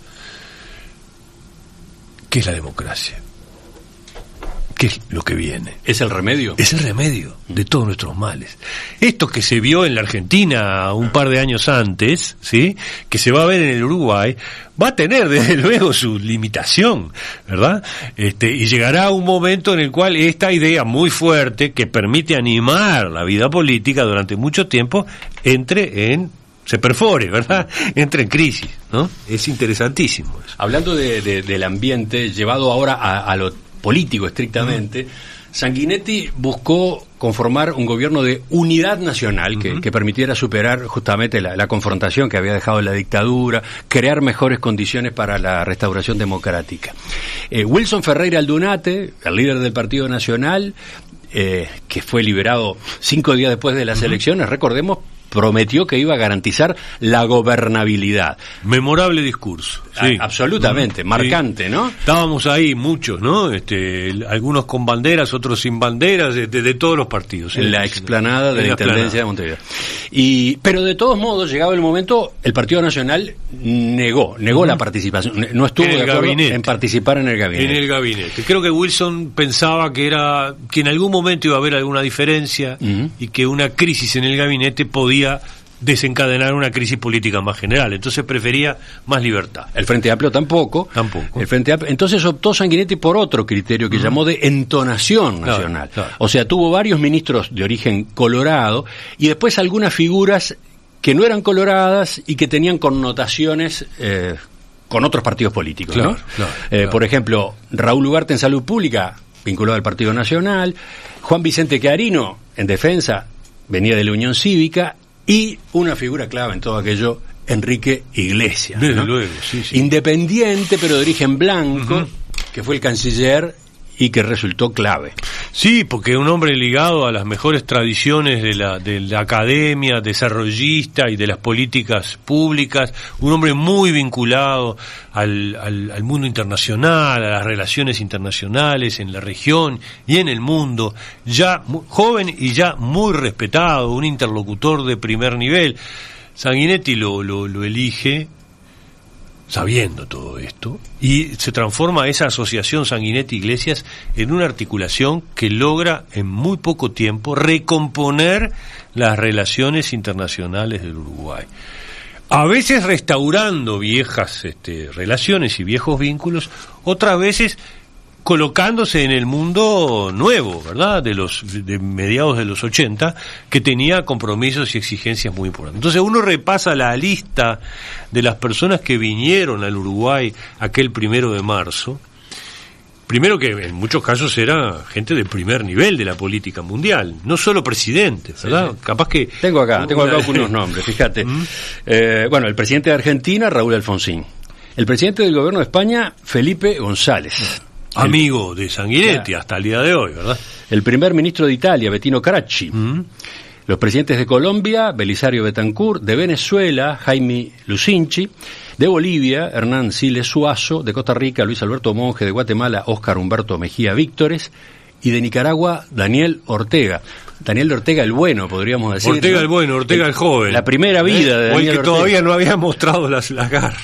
Speaker 4: ¿Qué es la democracia? ¿Qué es lo que viene?
Speaker 1: ¿Es el remedio?
Speaker 4: Es el remedio de todos nuestros males. Esto que se vio en la Argentina un par de años antes, ¿sí?, que se va a ver en el Uruguay, va a tener desde luego su limitación, ¿verdad? Este, y llegará un momento en el cual esta idea muy fuerte, que permite animar la vida política durante mucho tiempo, entre en... se perfore, ¿verdad? Entra en crisis, ¿no? Es interesantísimo eso.
Speaker 1: Hablando de, de, del ambiente, llevado ahora a, a lo político estrictamente, uh-huh. Sanguinetti buscó conformar un gobierno de unidad nacional que, uh-huh. que permitiera superar justamente la, la confrontación que había dejado la dictadura, crear mejores condiciones para la restauración democrática. Eh, Wilson Ferreira Aldunate, el líder del Partido Nacional, eh, que fue liberado cinco días después de las uh-huh. elecciones, recordemos, prometió que iba a garantizar la gobernabilidad.
Speaker 4: Memorable discurso. Sí.
Speaker 1: A, absolutamente, mm, marcante, sí. ¿no?
Speaker 4: Estábamos ahí muchos, ¿no? Este, algunos con banderas, otros sin banderas, de, de, de todos los partidos.
Speaker 1: En ¿sí? la explanada de la, la Intendencia de Montevideo. Y, pero de todos modos, llegado el momento, el Partido Nacional negó, negó uh-huh. la participación, no estuvo de acuerdo gabinete. en participar en el gabinete.
Speaker 4: En el gabinete. Creo que Wilson pensaba que era, que en algún momento iba a haber alguna diferencia uh-huh. y que una crisis en el gabinete podía desencadenar una crisis política más general, entonces prefería más libertad.
Speaker 1: El Frente Amplio tampoco.
Speaker 4: Tampoco.
Speaker 1: El Frente Amplio, entonces optó Sanguinetti por otro criterio que uh-huh. llamó de entonación nacional.
Speaker 4: Claro, claro.
Speaker 1: O sea, tuvo varios ministros de origen colorado y después algunas figuras que no eran coloradas y que tenían connotaciones eh, con otros partidos políticos.
Speaker 4: Claro,
Speaker 1: ¿no?
Speaker 4: claro,
Speaker 1: eh,
Speaker 4: claro.
Speaker 1: Por ejemplo, Raúl Ugarte en Salud Pública, vinculado al Partido Nacional, Juan Vicente Clarino en Defensa, venía de la Unión Cívica, y una figura clave en todo aquello, Enrique Iglesias.
Speaker 4: Desde
Speaker 1: ¿no?
Speaker 4: luego, sí, sí.
Speaker 1: Independiente, pero de origen blanco, uh-huh. que fue el canciller y que resultó clave.
Speaker 4: Sí, porque un hombre ligado a las mejores tradiciones de la, de la academia, desarrollista y de las políticas públicas, un hombre muy vinculado al, al, al mundo internacional, a las relaciones internacionales en la región y en el mundo, ya muy, joven y ya muy respetado, un interlocutor de primer nivel. Sanguinetti lo, lo, lo elige sabiendo todo esto, y se transforma esa asociación Sanguinetti-Iglesias en una articulación que logra en muy poco tiempo recomponer las relaciones internacionales del Uruguay. A veces restaurando viejas este, relaciones y viejos vínculos, otras veces colocándose en el mundo nuevo, ¿verdad?, de los de mediados de los ochenta, que tenía compromisos y exigencias muy importantes. Entonces uno repasa la lista de las personas que vinieron al Uruguay aquel primero de marzo, primero que en muchos casos era gente de primer nivel de la política mundial, no solo presidentes, ¿verdad? Sí, sí. Capaz que...
Speaker 1: Tengo acá, tengo acá algunos nombres, fíjate. ¿Mm? Eh, bueno, el presidente de Argentina, Raúl Alfonsín. El presidente del gobierno de España, Felipe González.
Speaker 4: Amigo de Sanguinetti, hasta el día de hoy, ¿verdad?
Speaker 1: El primer ministro de Italia, Bettino Caracci. Mm. Los presidentes de Colombia, Belisario Betancourt. De Venezuela, Jaime Lucinchi. De Bolivia, Hernán Siles Suazo. De Costa Rica, Luis Alberto Monge. De Guatemala, Óscar Humberto Mejía Víctores. Y de Nicaragua, Daniel Ortega. Daniel Ortega el bueno, podríamos decir.
Speaker 4: Ortega
Speaker 1: ¿no?
Speaker 4: el bueno, Ortega el, el joven.
Speaker 1: La primera vida ¿Eh? de Daniel
Speaker 4: O el que
Speaker 1: Ortega.
Speaker 4: Todavía no había mostrado las, las garras.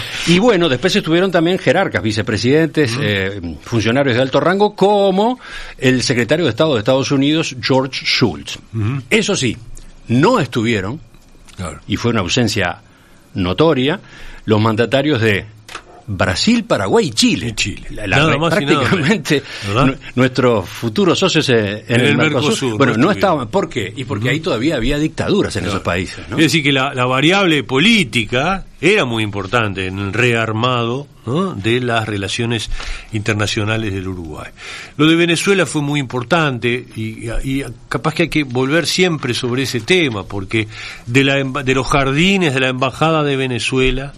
Speaker 1: Y bueno, después estuvieron también jerarcas, vicepresidentes, uh-huh. eh, funcionarios de alto rango, como el secretario de Estado de Estados Unidos, George Shultz. Uh-huh. Eso sí, no estuvieron, claro. y fue una ausencia notoria, los mandatarios de Brasil, Paraguay y Chile.
Speaker 4: Y Chile.
Speaker 1: La, la, nada más prácticamente n- nuestros futuros socios en, en, en el, el Mercosur. Mercosur bueno, no, no estaban. ¿Por qué? Y porque uh-huh. ahí todavía había dictaduras en claro. esos países, ¿no?
Speaker 4: Es decir, que la, la variable política era muy importante en el rearmado, ¿no?, de las relaciones internacionales del Uruguay. Lo de Venezuela fue muy importante y, y capaz que hay que volver siempre sobre ese tema, porque de, la, de los jardines de la Embajada de Venezuela,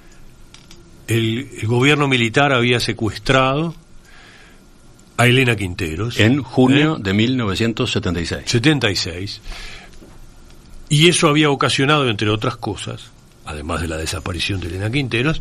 Speaker 4: El, el gobierno militar había secuestrado a Elena Quinteros
Speaker 1: en junio ¿eh? de mil novecientos setenta y seis.
Speaker 4: setenta y seis. Y eso había ocasionado, entre otras cosas, además de la desaparición de Elena Quinteros,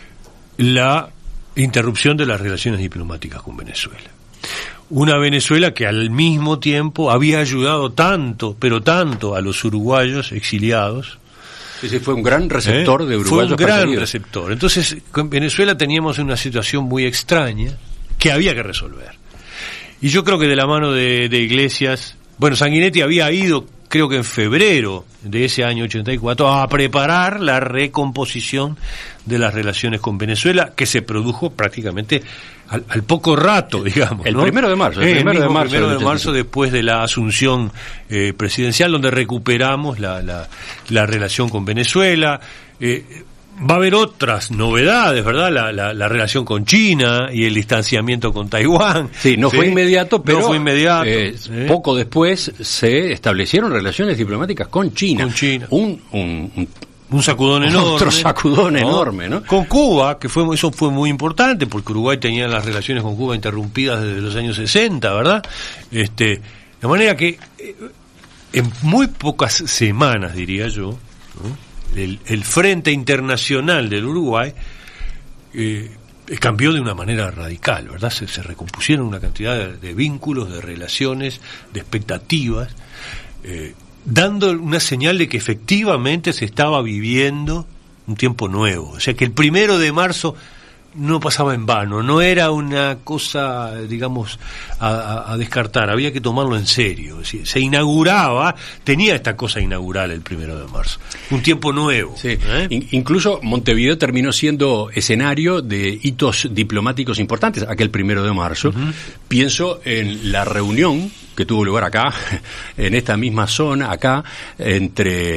Speaker 4: la interrupción de las relaciones diplomáticas con Venezuela. Una Venezuela que al mismo tiempo había ayudado tanto, pero tanto, a los uruguayos exiliados.
Speaker 1: Ese fue un gran receptor ¿Eh? de uruguayos.
Speaker 4: Fue un gran
Speaker 1: perseguidos.
Speaker 4: receptor. Entonces, con Venezuela teníamos una situación muy extraña que había que resolver. Y yo creo que de la mano de, de Iglesias, bueno, Sanguinetti había ido, creo que en febrero de ese año ochenta y cuatro, a preparar la recomposición de las relaciones con Venezuela, que se produjo prácticamente al, al poco rato, digamos.
Speaker 1: El
Speaker 4: ¿no?
Speaker 1: primero de marzo. El,
Speaker 4: el
Speaker 1: primero, de marzo,
Speaker 4: primero de marzo, después de la asunción eh, presidencial, donde recuperamos la, la, la relación con Venezuela. Eh, va a haber otras novedades, ¿verdad? La, la, la relación con China y el distanciamiento con Taiwán.
Speaker 1: Sí, no ¿sí? fue inmediato, pero
Speaker 4: no fue inmediato,
Speaker 1: eh, ¿eh? poco después se establecieron relaciones diplomáticas con China.
Speaker 4: Con China.
Speaker 1: Un, un, un
Speaker 4: Un sacudón enorme.
Speaker 1: Otro sacudón ¿no? enorme, ¿no?
Speaker 4: Con Cuba, que fue eso fue muy importante, porque Uruguay tenía las relaciones con Cuba interrumpidas desde los años sesenta, ¿verdad? Este, de manera que en muy pocas semanas, diría yo, ¿no?, el, el frente internacional del Uruguay eh, cambió de una manera radical, ¿verdad? Se, se recompusieron una cantidad de, de vínculos, de relaciones, de expectativas, eh, dando una señal de que efectivamente se estaba viviendo un tiempo nuevo. O sea, que el primero de marzo no pasaba en vano, no era una cosa, digamos, a, a, a descartar, había que tomarlo en serio. Es decir, se inauguraba, tenía esta cosa inaugural el primero de marzo, un tiempo nuevo.
Speaker 1: Sí.
Speaker 4: ¿eh?
Speaker 1: In- incluso Montevideo terminó siendo escenario de hitos diplomáticos importantes aquel primero de marzo. Uh-huh. Pienso en la reunión que tuvo lugar acá, en esta misma zona, acá, entre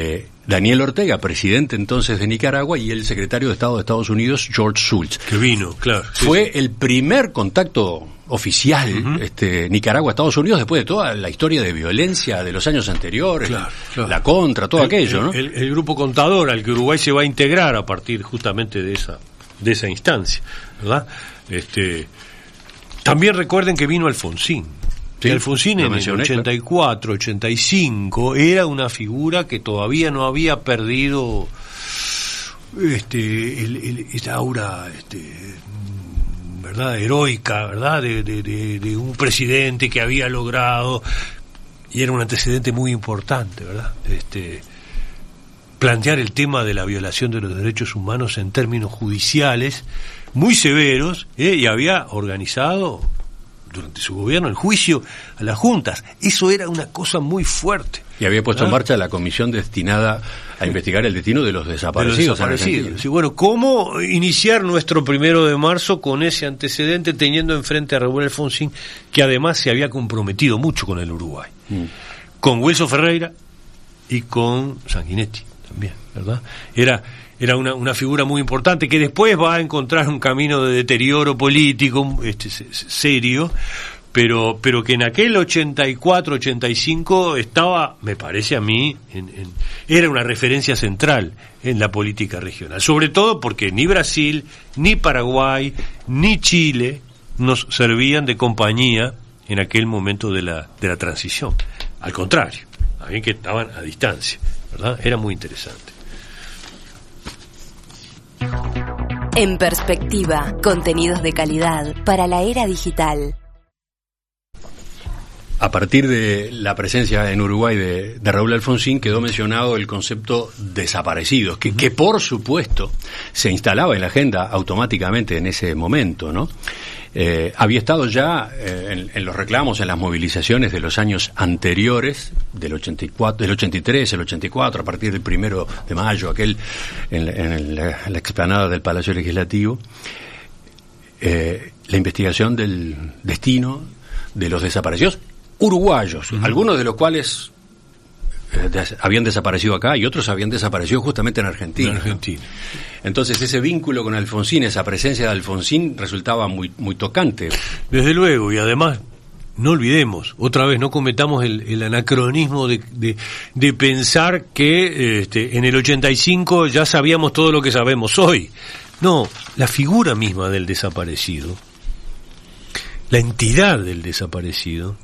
Speaker 1: Daniel Ortega, presidente entonces de Nicaragua, y el secretario de Estado de Estados Unidos, George Shultz.
Speaker 4: Que vino, claro. Sí,
Speaker 1: Fue
Speaker 4: sí.
Speaker 1: el primer contacto oficial, uh-huh. este, Nicaragua-Estados Unidos, después de toda la historia de violencia de los años anteriores,
Speaker 4: claro, claro.
Speaker 1: la contra, todo
Speaker 4: el,
Speaker 1: aquello,
Speaker 4: el,
Speaker 1: ¿no?
Speaker 4: El, el grupo contador al que Uruguay se va a integrar a partir justamente de esa, de esa instancia, ¿verdad? Este, también recuerden que vino Alfonsín. Sí, Alfonsín en el ochenta y cuatro, ochenta y cinco era una figura que todavía no había perdido este el, el, esta aura este, verdad heroica, verdad de, de, de, de un presidente que había logrado, y era un antecedente muy importante, verdad, este plantear el tema de la violación de los derechos humanos en términos judiciales muy severos, ¿eh? Y había organizado durante su gobierno el juicio a las juntas. Eso era una cosa muy fuerte.
Speaker 1: Y había puesto
Speaker 4: ¿verdad?
Speaker 1: en marcha la comisión destinada a investigar el destino de los desaparecidos.
Speaker 4: De los desaparecidos. Sí, bueno, ¿cómo iniciar nuestro primero de marzo con ese antecedente, teniendo enfrente a Raúl Alfonsín, que además se había comprometido mucho con el Uruguay? Mm. Con Wilson Ferreira y con Sanguinetti también, ¿verdad? Era... Era una, una figura muy importante que después va a encontrar un camino de deterioro político este, serio, pero pero que en aquel ochenta y cuatro, ochenta y cinco estaba, me parece a mí, en, en, era una referencia central en la política regional. Sobre todo porque ni Brasil, ni Paraguay, ni Chile nos servían de compañía en aquel momento de la, de la transición. Al contrario, habían que estaban a distancia, ¿verdad? Era muy interesante.
Speaker 5: En perspectiva, contenidos de calidad para la era digital.
Speaker 1: A partir de la presencia en Uruguay de, de Raúl Alfonsín quedó mencionado el concepto desaparecidos, que, que por supuesto se instalaba en la agenda automáticamente en ese momento, ¿no? Eh, había estado ya eh, en, en los reclamos, en las movilizaciones de los años anteriores, del ochenta y cuatro, del ochenta y tres, el ochenta y cuatro, a partir del primero de mayo, aquel en, en la, la explanada del Palacio Legislativo, eh, la investigación del destino de los desaparecidos uruguayos, uh-huh. algunos de los cuales eh, des, habían desaparecido acá y otros habían desaparecido justamente en Argentina.
Speaker 4: En Argentina.
Speaker 1: Entonces ese vínculo con Alfonsín, esa presencia de Alfonsín resultaba muy muy tocante.
Speaker 4: Desde luego, y además no olvidemos, otra vez no cometamos el, el anacronismo de, de, de pensar que este, en el ochenta y cinco ya sabíamos todo lo que sabemos hoy. No, la figura misma del desaparecido, la entidad del desaparecido,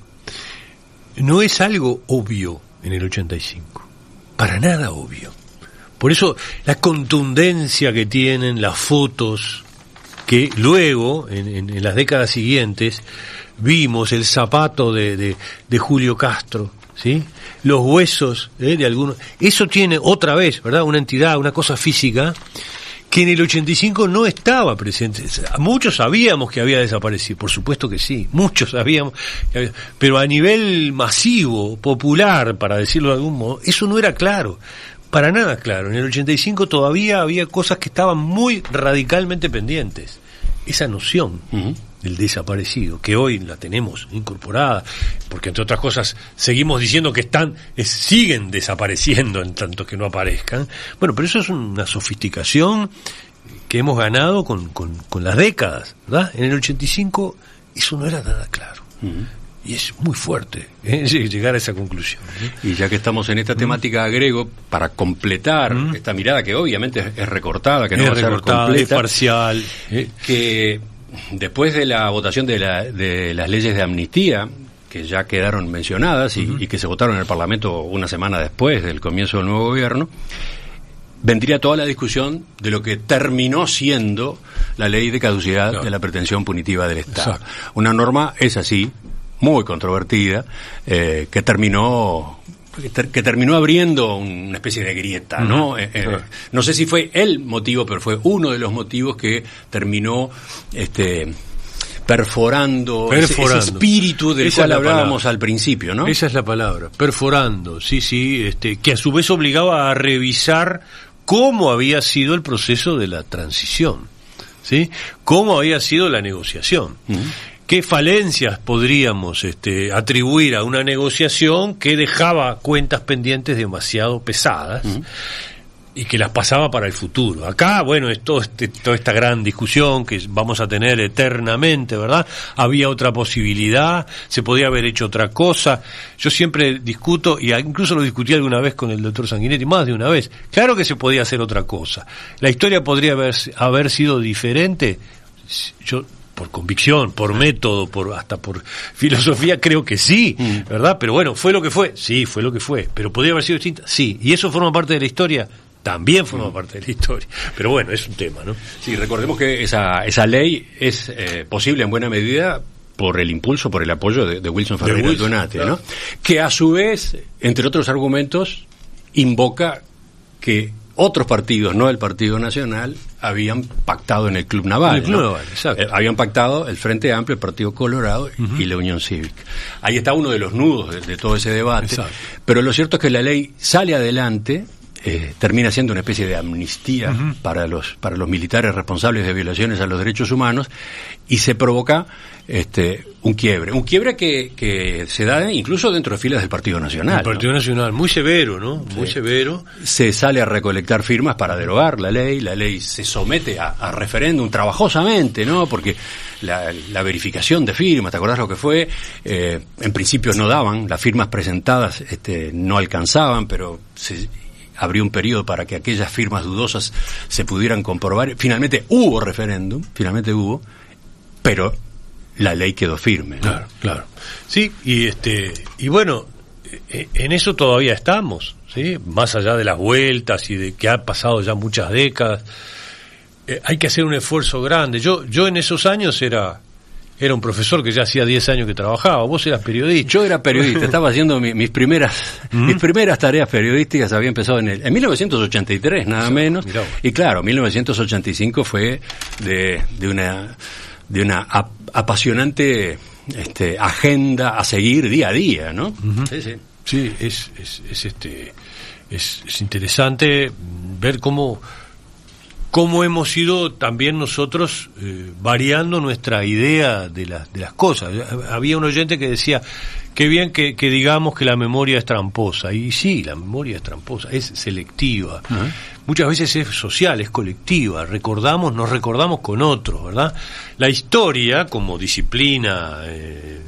Speaker 4: no es algo obvio en el ochenta y cinco, para nada obvio. Por eso la contundencia que tienen las fotos que luego, en, en, en las décadas siguientes, vimos el zapato de, de, de Julio Castro, ¿sí? Los huesos ¿eh? de algunos, eso tiene otra vez, ¿verdad? Una entidad, una cosa física que en el ochenta y cinco no estaba presente. Muchos sabíamos que había desaparecido, por supuesto que sí, muchos sabíamos que había, pero a nivel masivo, popular, para decirlo de algún modo, eso no era claro, para nada claro. En el ochenta y cinco todavía había cosas que estaban muy radicalmente pendientes. Esa noción uh-huh. del desaparecido, que hoy la tenemos incorporada, porque entre otras cosas seguimos diciendo que están, es, siguen desapareciendo en tanto que no aparezcan. Bueno, pero eso es una sofisticación que hemos ganado con, con, con las décadas, ¿verdad? En el ochenta y cinco eso no era nada claro. Uh-huh. Y es muy fuerte ¿eh? llegar a esa conclusión. ¿eh?
Speaker 1: Y ya que estamos en esta temática, agrego, para completar mm. esta mirada que obviamente es, es recortada, que no
Speaker 4: es
Speaker 1: va a ser completa,
Speaker 4: es parcial,
Speaker 1: ¿eh? que después de la votación de, la, de las leyes de amnistía, que ya quedaron mencionadas y, mm. y que se votaron en el Parlamento una semana después del comienzo del nuevo gobierno, vendría toda la discusión de lo que terminó siendo la ley de caducidad claro. de la pretensión punitiva del Estado. Exacto. Una norma, es así, muy controvertida, eh, que terminó que, ter, que terminó abriendo una especie de grieta, ¿no? Uh-huh. Eh, eh, uh-huh. No sé si fue el motivo, pero fue uno de los motivos que terminó este perforando, perforando. Ese, ese espíritu del Esa cual hablábamos al principio, ¿no?
Speaker 4: Esa es la palabra, perforando, sí, sí, este, que a su vez obligaba a revisar cómo había sido el proceso de la transición, ¿sí? Cómo había sido la negociación. Uh-huh. qué falencias podríamos este, atribuir a una negociación que dejaba cuentas pendientes demasiado pesadas. Uh-huh. Y que las pasaba para el futuro. Acá, bueno, es todo este, toda esta gran discusión que vamos a tener eternamente, ¿verdad? Había otra posibilidad, se podía haber hecho otra cosa. Yo siempre discuto, y incluso lo discutí alguna vez con el doctor Sanguinetti, más de una vez. Claro que se podía hacer otra cosa. La historia podría haber, haber sido diferente. Yo, por convicción, por método, por hasta por filosofía, creo que sí, ¿verdad? Pero bueno, ¿fue lo que fue? Sí, fue lo que fue. ¿Pero podría haber sido distinta? Sí. ¿Y eso forma parte de la historia? También forma parte de la historia. Pero bueno, es un tema, ¿no?
Speaker 1: Sí, recordemos que esa esa ley es eh, posible en buena medida por el impulso, por el apoyo de, de Wilson Ferreira Donate, ¿no? Que a su vez, entre otros argumentos, invoca que otros partidos, no el Partido Nacional, habían pactado en el Club Naval. El Club ¿no? Naval, exacto. Eh, habían pactado el Frente Amplio, el Partido Colorado uh-huh. y la Unión Cívica. Ahí está uno de los nudos de, de todo ese debate. Exacto. Pero lo cierto es que la ley sale adelante. Eh, termina siendo una especie de amnistía uh-huh. para los para los militares responsables de violaciones a los derechos humanos y se provoca este un quiebre, un quiebre que, que se da incluso dentro de filas del Partido Nacional.
Speaker 4: El Partido ¿no? Nacional, muy severo, ¿no? Muy sí. severo.
Speaker 1: Se sale a recolectar firmas para derogar la ley, la ley se somete a, a referéndum trabajosamente, ¿no? Porque la, la verificación de firmas, ¿te acordás lo que fue? Eh, en principio no daban, las firmas presentadas este, no alcanzaban, pero se abrió un periodo para que aquellas firmas dudosas se pudieran comprobar. Finalmente hubo referéndum, finalmente hubo, pero la ley quedó firme, ¿no?
Speaker 4: Claro, claro. Sí, y este y bueno, en eso todavía estamos, ¿sí? Más allá de las vueltas y de que ha pasado ya muchas décadas, eh, hay que hacer un esfuerzo grande. Yo yo en esos años era Era un profesor que ya hacía diez años que trabajaba. Vos eras periodista.
Speaker 1: Yo era periodista, estaba haciendo mi, mis primeras ¿Mm? mis primeras tareas periodísticas. Había empezado en el, en mil novecientos ochenta y tres, nada menos. Mirá. Y claro, mil novecientos ochenta y cinco fue de, de una de una ap, apasionante este, agenda a seguir día a día, ¿no?
Speaker 4: Uh-huh. Sí, sí. Sí, es, es, es este es, es interesante ver cómo cómo hemos ido también nosotros eh, variando nuestra idea de las de las cosas. Había un oyente que decía, qué bien que, que digamos que la memoria es tramposa. Y sí, la memoria es tramposa, es selectiva. Uh-huh. Muchas veces es social, es colectiva. Recordamos, nos recordamos con otros, ¿verdad? La historia, como disciplina eh,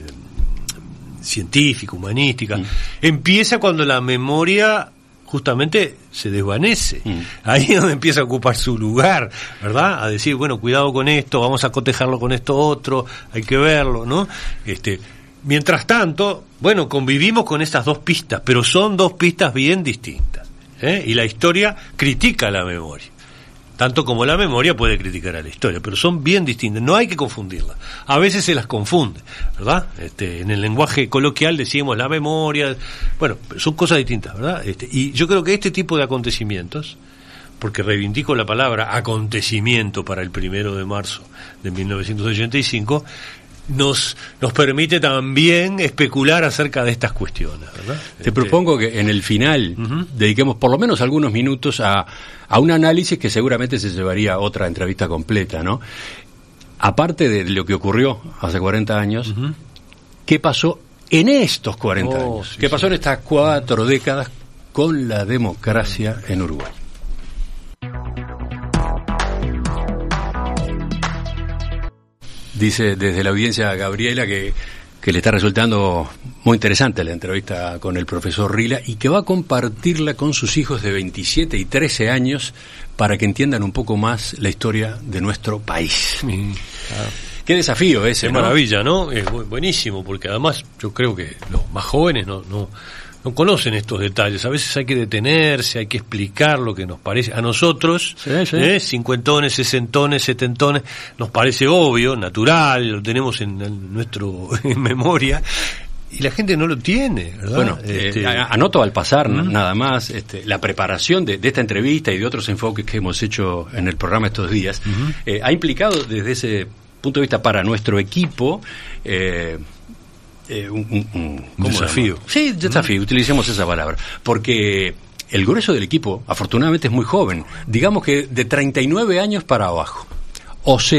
Speaker 4: científica, humanística, uh-huh. empieza cuando la memoria justamente se desvanece. Mm. Ahí es donde empieza a ocupar su lugar, ¿verdad? A decir, bueno, cuidado con esto, vamos a cotejarlo con esto otro, hay que verlo, ¿no? Este, mientras tanto, bueno, convivimos con estas dos pistas, pero son dos pistas bien distintas, ¿eh? Y la historia critica la memoria. Tanto como la memoria puede criticar a la historia, pero son bien distintas, no hay que confundirlas. A veces se las confunde, ¿verdad? Este, en el lenguaje coloquial decimos la memoria, bueno, son cosas distintas, ¿verdad? Este, y yo creo que este tipo de acontecimientos, porque reivindico la palabra acontecimiento para el primero de marzo de mil novecientos ochenta y cinco, nos nos permite también especular acerca de estas cuestiones, ¿verdad?
Speaker 1: Te este... propongo que en el final uh-huh. dediquemos por lo menos algunos minutos a, a un análisis que seguramente se llevaría a otra entrevista completa, ¿no? Aparte de lo que ocurrió hace cuarenta años, uh-huh. ¿qué pasó en estos cuarenta oh, años? Sí, ¿Qué pasó sí. en estas cuatro décadas con la democracia en Uruguay? Dice desde la audiencia Gabriela que, que le está resultando muy interesante la entrevista con el profesor Rila y que va a compartirla con sus hijos de veintisiete y trece años para que entiendan un poco más la historia de nuestro país. Mm, claro. Qué desafío ese,
Speaker 4: Qué
Speaker 1: ¿no?
Speaker 4: maravilla, ¿no? Es buenísimo, porque además yo creo que los más jóvenes no... no No conocen estos detalles, a veces hay que detenerse, hay que explicar lo que nos parece. A nosotros, sí, sí. ¿eh? cincuentones, sesentones, setentones, nos parece obvio, natural, lo tenemos en, en nuestro en memoria, y la gente no lo tiene, ¿verdad?
Speaker 1: Bueno, este... eh, anoto al pasar ¿Mm? nada más este, la preparación de, de esta entrevista y de otros enfoques que hemos hecho en el programa estos días, uh-huh. eh, ha implicado desde ese punto de vista para nuestro equipo... Eh, Eh, un, un, un
Speaker 4: desafío.
Speaker 1: Sí, desafío, mm. utilicemos esa palabra. Porque el grueso del equipo, afortunadamente, es muy joven. Digamos que de treinta y nueve años para abajo. O sea,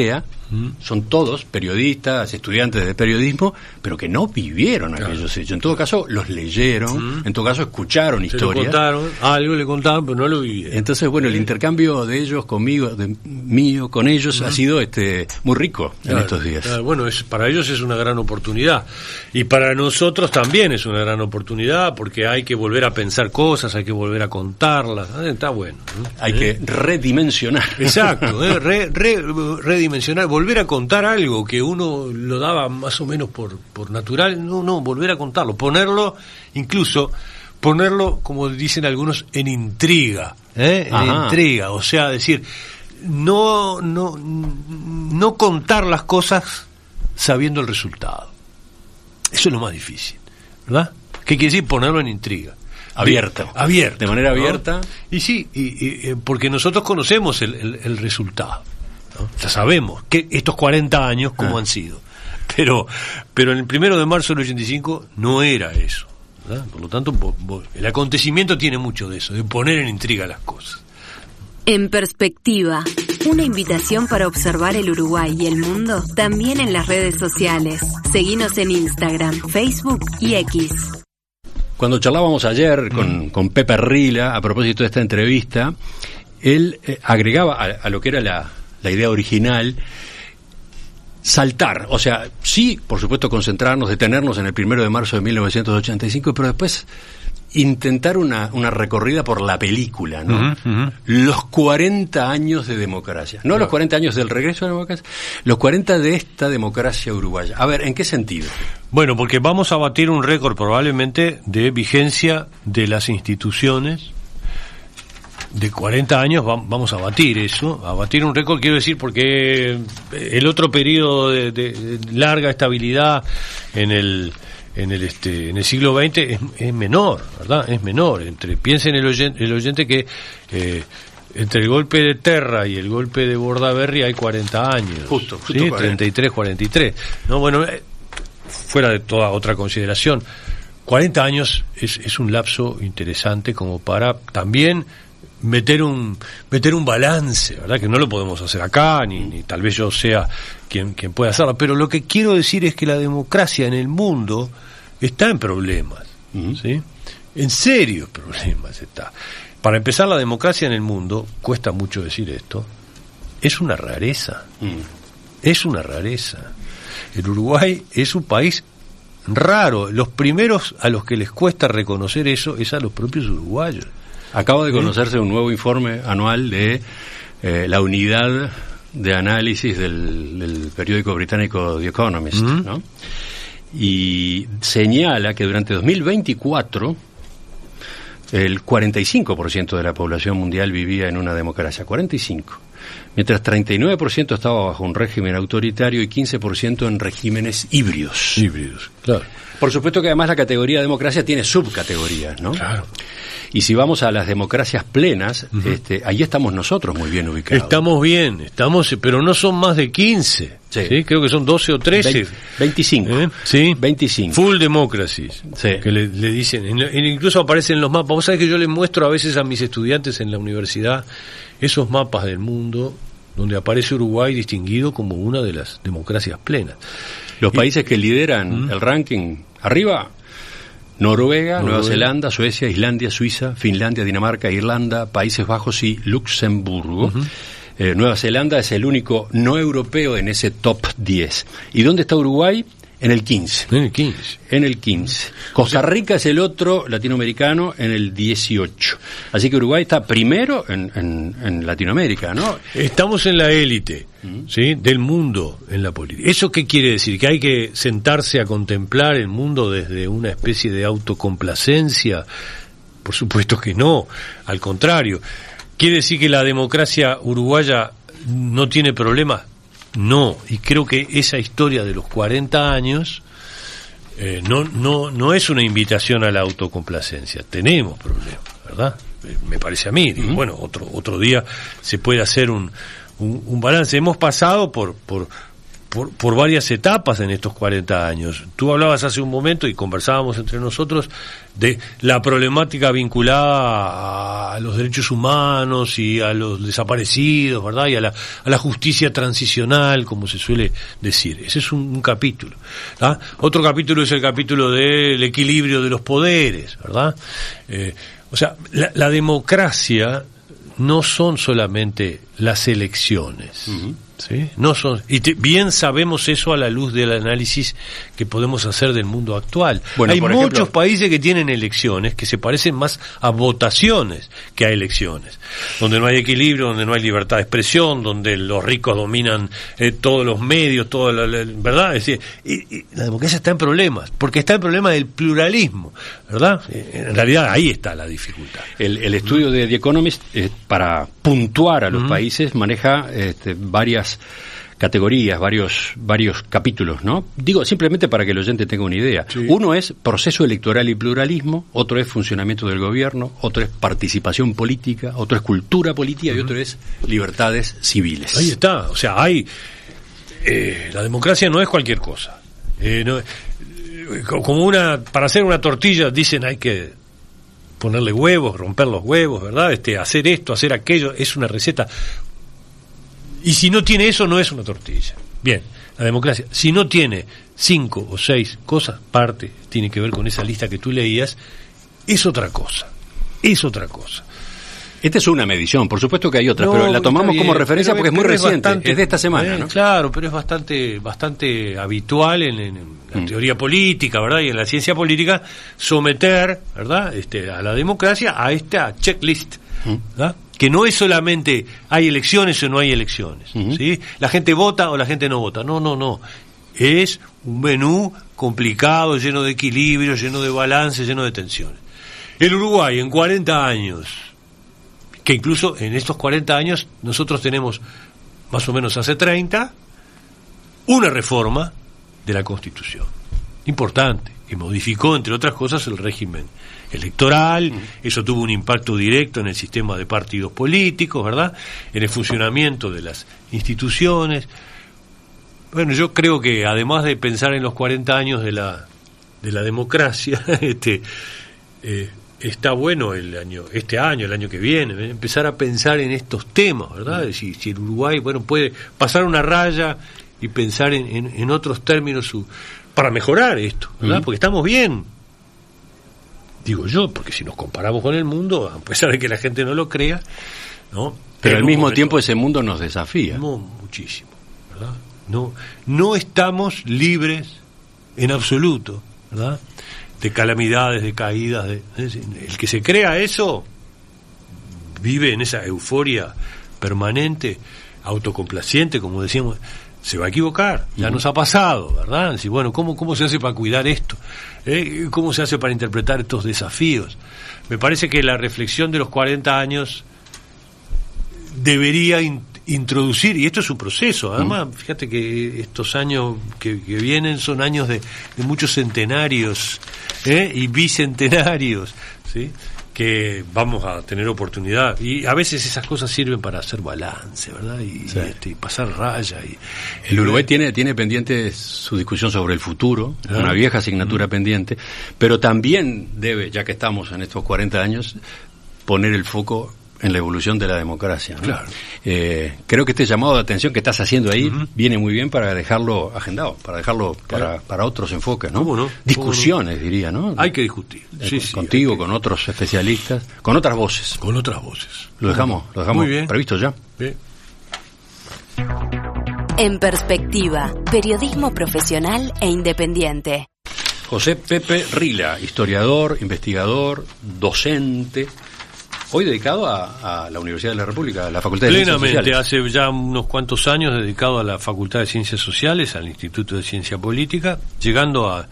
Speaker 1: Mm. Son todos periodistas, estudiantes de periodismo, pero que no vivieron claro. aquellos hechos. En todo caso, los leyeron, mm. en todo caso, escucharon
Speaker 4: Se
Speaker 1: historias.
Speaker 4: Le contaron, algo le contaron, pero no lo vivieron.
Speaker 1: Entonces, bueno, el intercambio de ellos conmigo, de mío con ellos, mm. ha sido este muy rico claro, en estos días.
Speaker 4: Claro, bueno, es, para ellos es una gran oportunidad. Y para nosotros también es una gran oportunidad, porque hay que volver a pensar cosas, hay que volver a contarlas. ¿Eh? Está bueno. ¿Eh?
Speaker 1: Hay que redimensionar.
Speaker 4: Exacto, ¿eh? re, re, redimensionar, volver a contar algo que uno lo daba más o menos por, por natural, no, no, volver a contarlo, ponerlo, incluso ponerlo, como dicen algunos, en intriga, ¿eh? En Ajá. intriga, o sea, decir, no, no, no contar las cosas sabiendo el resultado. Eso es lo más difícil, ¿verdad? ¿Qué quiere decir? Ponerlo en intriga.
Speaker 1: Abierto.
Speaker 4: De, abierto.
Speaker 1: De manera abierta.
Speaker 4: ¿No? Y sí, y, y, porque nosotros conocemos el, el, el resultado. ¿No? Ya sabemos que estos cuarenta años cómo ah. han sido, pero pero en el primero de marzo del ochenta y cinco no era eso, ¿verdad? Por lo tanto bo, bo, el acontecimiento tiene mucho de eso, de poner en intriga las cosas.
Speaker 5: En perspectiva, una invitación para observar el Uruguay y el mundo también en las redes sociales. Seguinos en Instagram, Facebook y X.
Speaker 1: Cuando charlábamos ayer con, mm. con Pepe Rila a propósito de esta entrevista, él eh, agregaba a, a lo que era la la idea original, saltar, o sea, sí, por supuesto, concentrarnos, detenernos en el primero de marzo de mil novecientos ochenta y cinco, pero después intentar una, una recorrida por la película, ¿no? Uh-huh, uh-huh. Los cuarenta años de democracia, no claro. los cuarenta años del regreso a la democracia, los cuarenta de esta democracia uruguaya. A ver, ¿en qué sentido?
Speaker 4: Bueno, porque vamos a batir un récord probablemente de vigencia de las instituciones. De cuarenta años vamos a batir eso, a batir un récord, quiero decir, porque el otro periodo de, de, de larga estabilidad en el en el este en el siglo veinte es, es menor, ¿verdad? Es menor. Entre piensen el oyente, el oyente que eh, entre el golpe de Terra y el golpe de Bordaberry hay cuarenta años.
Speaker 1: Justo, justo
Speaker 4: ¿sí? treinta y tres, cuarenta y tres. No, bueno, eh, fuera de toda otra consideración, cuarenta años es es un lapso interesante como para también meter un meter un balance, ¿verdad? Que no lo podemos hacer acá, ni, ni tal vez yo sea quien, quien pueda hacerlo, pero lo que quiero decir es que la democracia en el mundo está en problemas, uh-huh. ¿sí? En serios problemas está. Para empezar, la democracia en el mundo, cuesta mucho decir esto, es una rareza, uh-huh. es una rareza. El Uruguay es un país raro, los primeros a los que les cuesta reconocer eso es a los propios uruguayos.
Speaker 1: Acaba de conocerse un nuevo informe anual de eh, la unidad de análisis del, del periódico británico The Economist, uh-huh. ¿no? Y señala que durante dos mil veinticuatro el cuarenta y cinco por ciento de la población mundial vivía en una democracia, cuarenta y cinco, mientras treinta y nueve por ciento estaba bajo un régimen autoritario y quince por ciento en regímenes híbridos.
Speaker 4: Híbridos, claro.
Speaker 1: Por supuesto que además la categoría democracia tiene subcategorías, ¿no?
Speaker 4: Claro.
Speaker 1: Y si vamos a las democracias plenas, uh-huh. este, ahí estamos nosotros muy bien ubicados.
Speaker 4: Estamos bien, estamos, pero no son más de quince. Sí. ¿Sí? Creo que son doce o trece.
Speaker 1: veinticinco.
Speaker 4: ¿Eh? Sí.
Speaker 1: veinticinco.
Speaker 4: Full democracies. Sí. Que le, le dicen, en, en, incluso aparecen en los mapas. Vos sabés que yo les muestro a veces a mis estudiantes en la universidad esos mapas del mundo donde aparece Uruguay distinguido como una de las democracias plenas.
Speaker 1: Los y, países que lideran ¿Mm? el ranking arriba: Noruega, Noruega, Nueva Zelanda, Suecia, Islandia, Suiza, Finlandia, Dinamarca, Irlanda, Países Bajos y Luxemburgo. Uh-huh. Eh, Nueva Zelanda es el único no europeo en ese top diez. ¿Y dónde está Uruguay? En el quince.
Speaker 4: En el quince.
Speaker 1: En el quince. Costa Rica es el otro latinoamericano en el dieciocho. Así que Uruguay está primero en, en, en Latinoamérica, ¿no?
Speaker 4: Estamos en la élite, ¿Mm? ¿sí? del mundo en la política. ¿Eso qué quiere decir? ¿Que hay que sentarse a contemplar el mundo desde una especie de autocomplacencia? Por supuesto que no. Al contrario. ¿Quiere decir que la democracia uruguaya no tiene problemas? No, y creo que esa historia de los cuarenta años eh, no no no es una invitación a la autocomplacencia. Tenemos problemas, ¿verdad? Me parece a mí. Uh-huh. Bueno, otro otro día se puede hacer un, un un balance. Hemos pasado por por por, por varias etapas en estos cuarenta años. Tú hablabas hace un momento y conversábamos entre nosotros de la problemática vinculada a los derechos humanos y a los desaparecidos, ¿verdad? Y a la, a la justicia transicional, como se suele decir. Ese es un, un capítulo, ¿verdad? Otro capítulo es el capítulo del equilibrio de los poderes, ¿verdad? Eh, o sea, la, la democracia no son solamente las elecciones. Uh-huh. ¿Sí? No son, y te, bien sabemos eso a la luz del análisis que podemos hacer del mundo actual. Bueno, hay muchos ejemplo, países que tienen elecciones que se parecen más a votaciones que a elecciones, donde no hay equilibrio, donde no hay libertad de expresión, donde los ricos dominan eh, todos los medios, toda la, la, ¿verdad? Es decir, y, y la democracia está en problemas, porque está el problema del pluralismo, ¿verdad? En realidad ahí está la dificultad.
Speaker 1: El, el estudio de The Economist, eh, para puntuar a los uh-huh. países, maneja este, varias categorías, varios varios capítulos, ¿no? Digo, simplemente para que el oyente tenga una idea. Sí. Uno es proceso electoral y pluralismo, otro es funcionamiento del gobierno, otro es participación política, otro es cultura política uh-huh. y otro es libertades civiles.
Speaker 4: Ahí está, o sea, hay... Eh, la democracia no es cualquier cosa. Eh, no, eh, como una... Para hacer una tortilla dicen hay que ponerle huevos, romper los huevos, ¿verdad? Este, hacer esto, hacer aquello, es una receta... Y si no tiene eso, no es una tortilla. Bien, la democracia, si no tiene cinco o seis cosas, parte, tiene que ver con esa lista que tú leías, es otra cosa, es otra cosa.
Speaker 1: Esta es una medición, por supuesto que hay otras, no, pero la tomamos como referencia porque es muy reciente, es, bastante, es de esta semana,
Speaker 4: eh,
Speaker 1: ¿no?
Speaker 4: Claro, pero es bastante bastante habitual en, en la mm. teoría política, ¿verdad? Y en la ciencia política, someter, ¿verdad? Este, a la democracia a esta checklist, ¿verdad? Que no es solamente hay elecciones o no hay elecciones, uh-huh. ¿sí? La gente vota o la gente no vota. No, no, no. Es un menú complicado, lleno de equilibrio, lleno de balance, lleno de tensiones. El Uruguay en cuarenta años, que incluso en estos cuarenta años nosotros tenemos, más o menos hace treinta, una reforma de la Constitución. Importante, que modificó, entre otras cosas, el régimen electoral, eso tuvo un impacto directo en el sistema de partidos políticos, ¿verdad? En el funcionamiento de las instituciones. Bueno, yo creo que además de pensar en los cuarenta años de la de la democracia, este eh, está bueno el año, este año, el año que viene, empezar a pensar en estos temas, ¿verdad? Si, si el Uruguay, bueno, puede pasar una raya y pensar en, en, en otros términos su, para mejorar esto, ¿verdad? Uh-huh. Porque estamos bien. Digo yo, porque si nos comparamos con el mundo, a pesar de que la gente no lo crea, ¿no?
Speaker 1: Pero al mismo momento, tiempo ese mundo nos desafía.
Speaker 4: No, muchísimo, ¿verdad? No, no estamos libres en absoluto, ¿verdad? De calamidades, de caídas, de, de, el que se crea eso vive en esa euforia permanente, autocomplaciente, como decíamos. Se va a equivocar, ya uh-huh. nos ha pasado, ¿verdad? Decir, bueno, ¿cómo, ¿cómo se hace para cuidar esto? ¿Eh? ¿Cómo se hace para interpretar estos desafíos? Me parece que la reflexión de los cuarenta años debería in- introducir, y esto es un proceso, además, uh-huh. fíjate que estos años que, que vienen son años de, de muchos centenarios ¿eh? y bicentenarios, ¿sí? Que vamos a tener oportunidad, y a veces esas cosas sirven para hacer balance, ¿verdad? Y, sí. y, este, y pasar raya. Y,
Speaker 1: el Uruguay tiene tiene pendiente su discusión sobre el futuro, ¿ah? Una vieja asignatura uh-huh. pendiente, pero también debe, ya que estamos en estos cuarenta años, poner el foco en la evolución de la democracia, ¿no? Claro. Eh, creo que este llamado de atención que estás haciendo ahí uh-huh. viene muy bien para dejarlo agendado, para dejarlo para, claro. para otros enfoques, ¿no? ¿Cómo no? Discusiones, ¿Cómo no? diría, ¿no?
Speaker 4: Hay que discutir.
Speaker 1: Eh,
Speaker 4: sí,
Speaker 1: con,
Speaker 4: sí,
Speaker 1: contigo,
Speaker 4: que...
Speaker 1: con otros especialistas, con otras voces.
Speaker 4: Con otras voces.
Speaker 1: Lo dejamos, lo dejamos muy bien. Previsto ya.
Speaker 4: Bien.
Speaker 5: En Perspectiva, periodismo profesional e independiente.
Speaker 1: José Pepe Rila, historiador, investigador, docente. Hoy dedicado a, a la Universidad de la República, a la Facultad de Ciencias Sociales.
Speaker 4: Plenamente, hace ya unos cuantos años dedicado a la Facultad de Ciencias Sociales, al Instituto de Ciencia Política, llegando a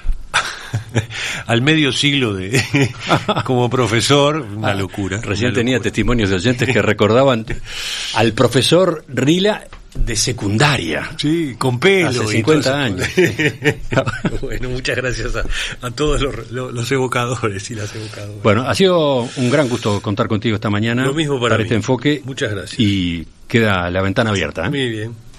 Speaker 4: al medio siglo de como profesor, una ah, locura.
Speaker 1: Recién
Speaker 4: una
Speaker 1: tenía
Speaker 4: locura.
Speaker 1: Testimonios de oyentes que recordaban al profesor Rila de secundaria.
Speaker 4: Sí, con pelo.
Speaker 1: Hace cincuenta años.
Speaker 4: Bueno, muchas gracias a, a todos los, los, los evocadores y las evocadoras.
Speaker 1: Bueno, ha sido un gran gusto contar contigo esta mañana.
Speaker 4: Lo mismo para,
Speaker 1: para
Speaker 4: mí.
Speaker 1: Este enfoque.
Speaker 4: Muchas gracias.
Speaker 1: Y queda la ventana abierta, ¿eh?
Speaker 4: Muy bien.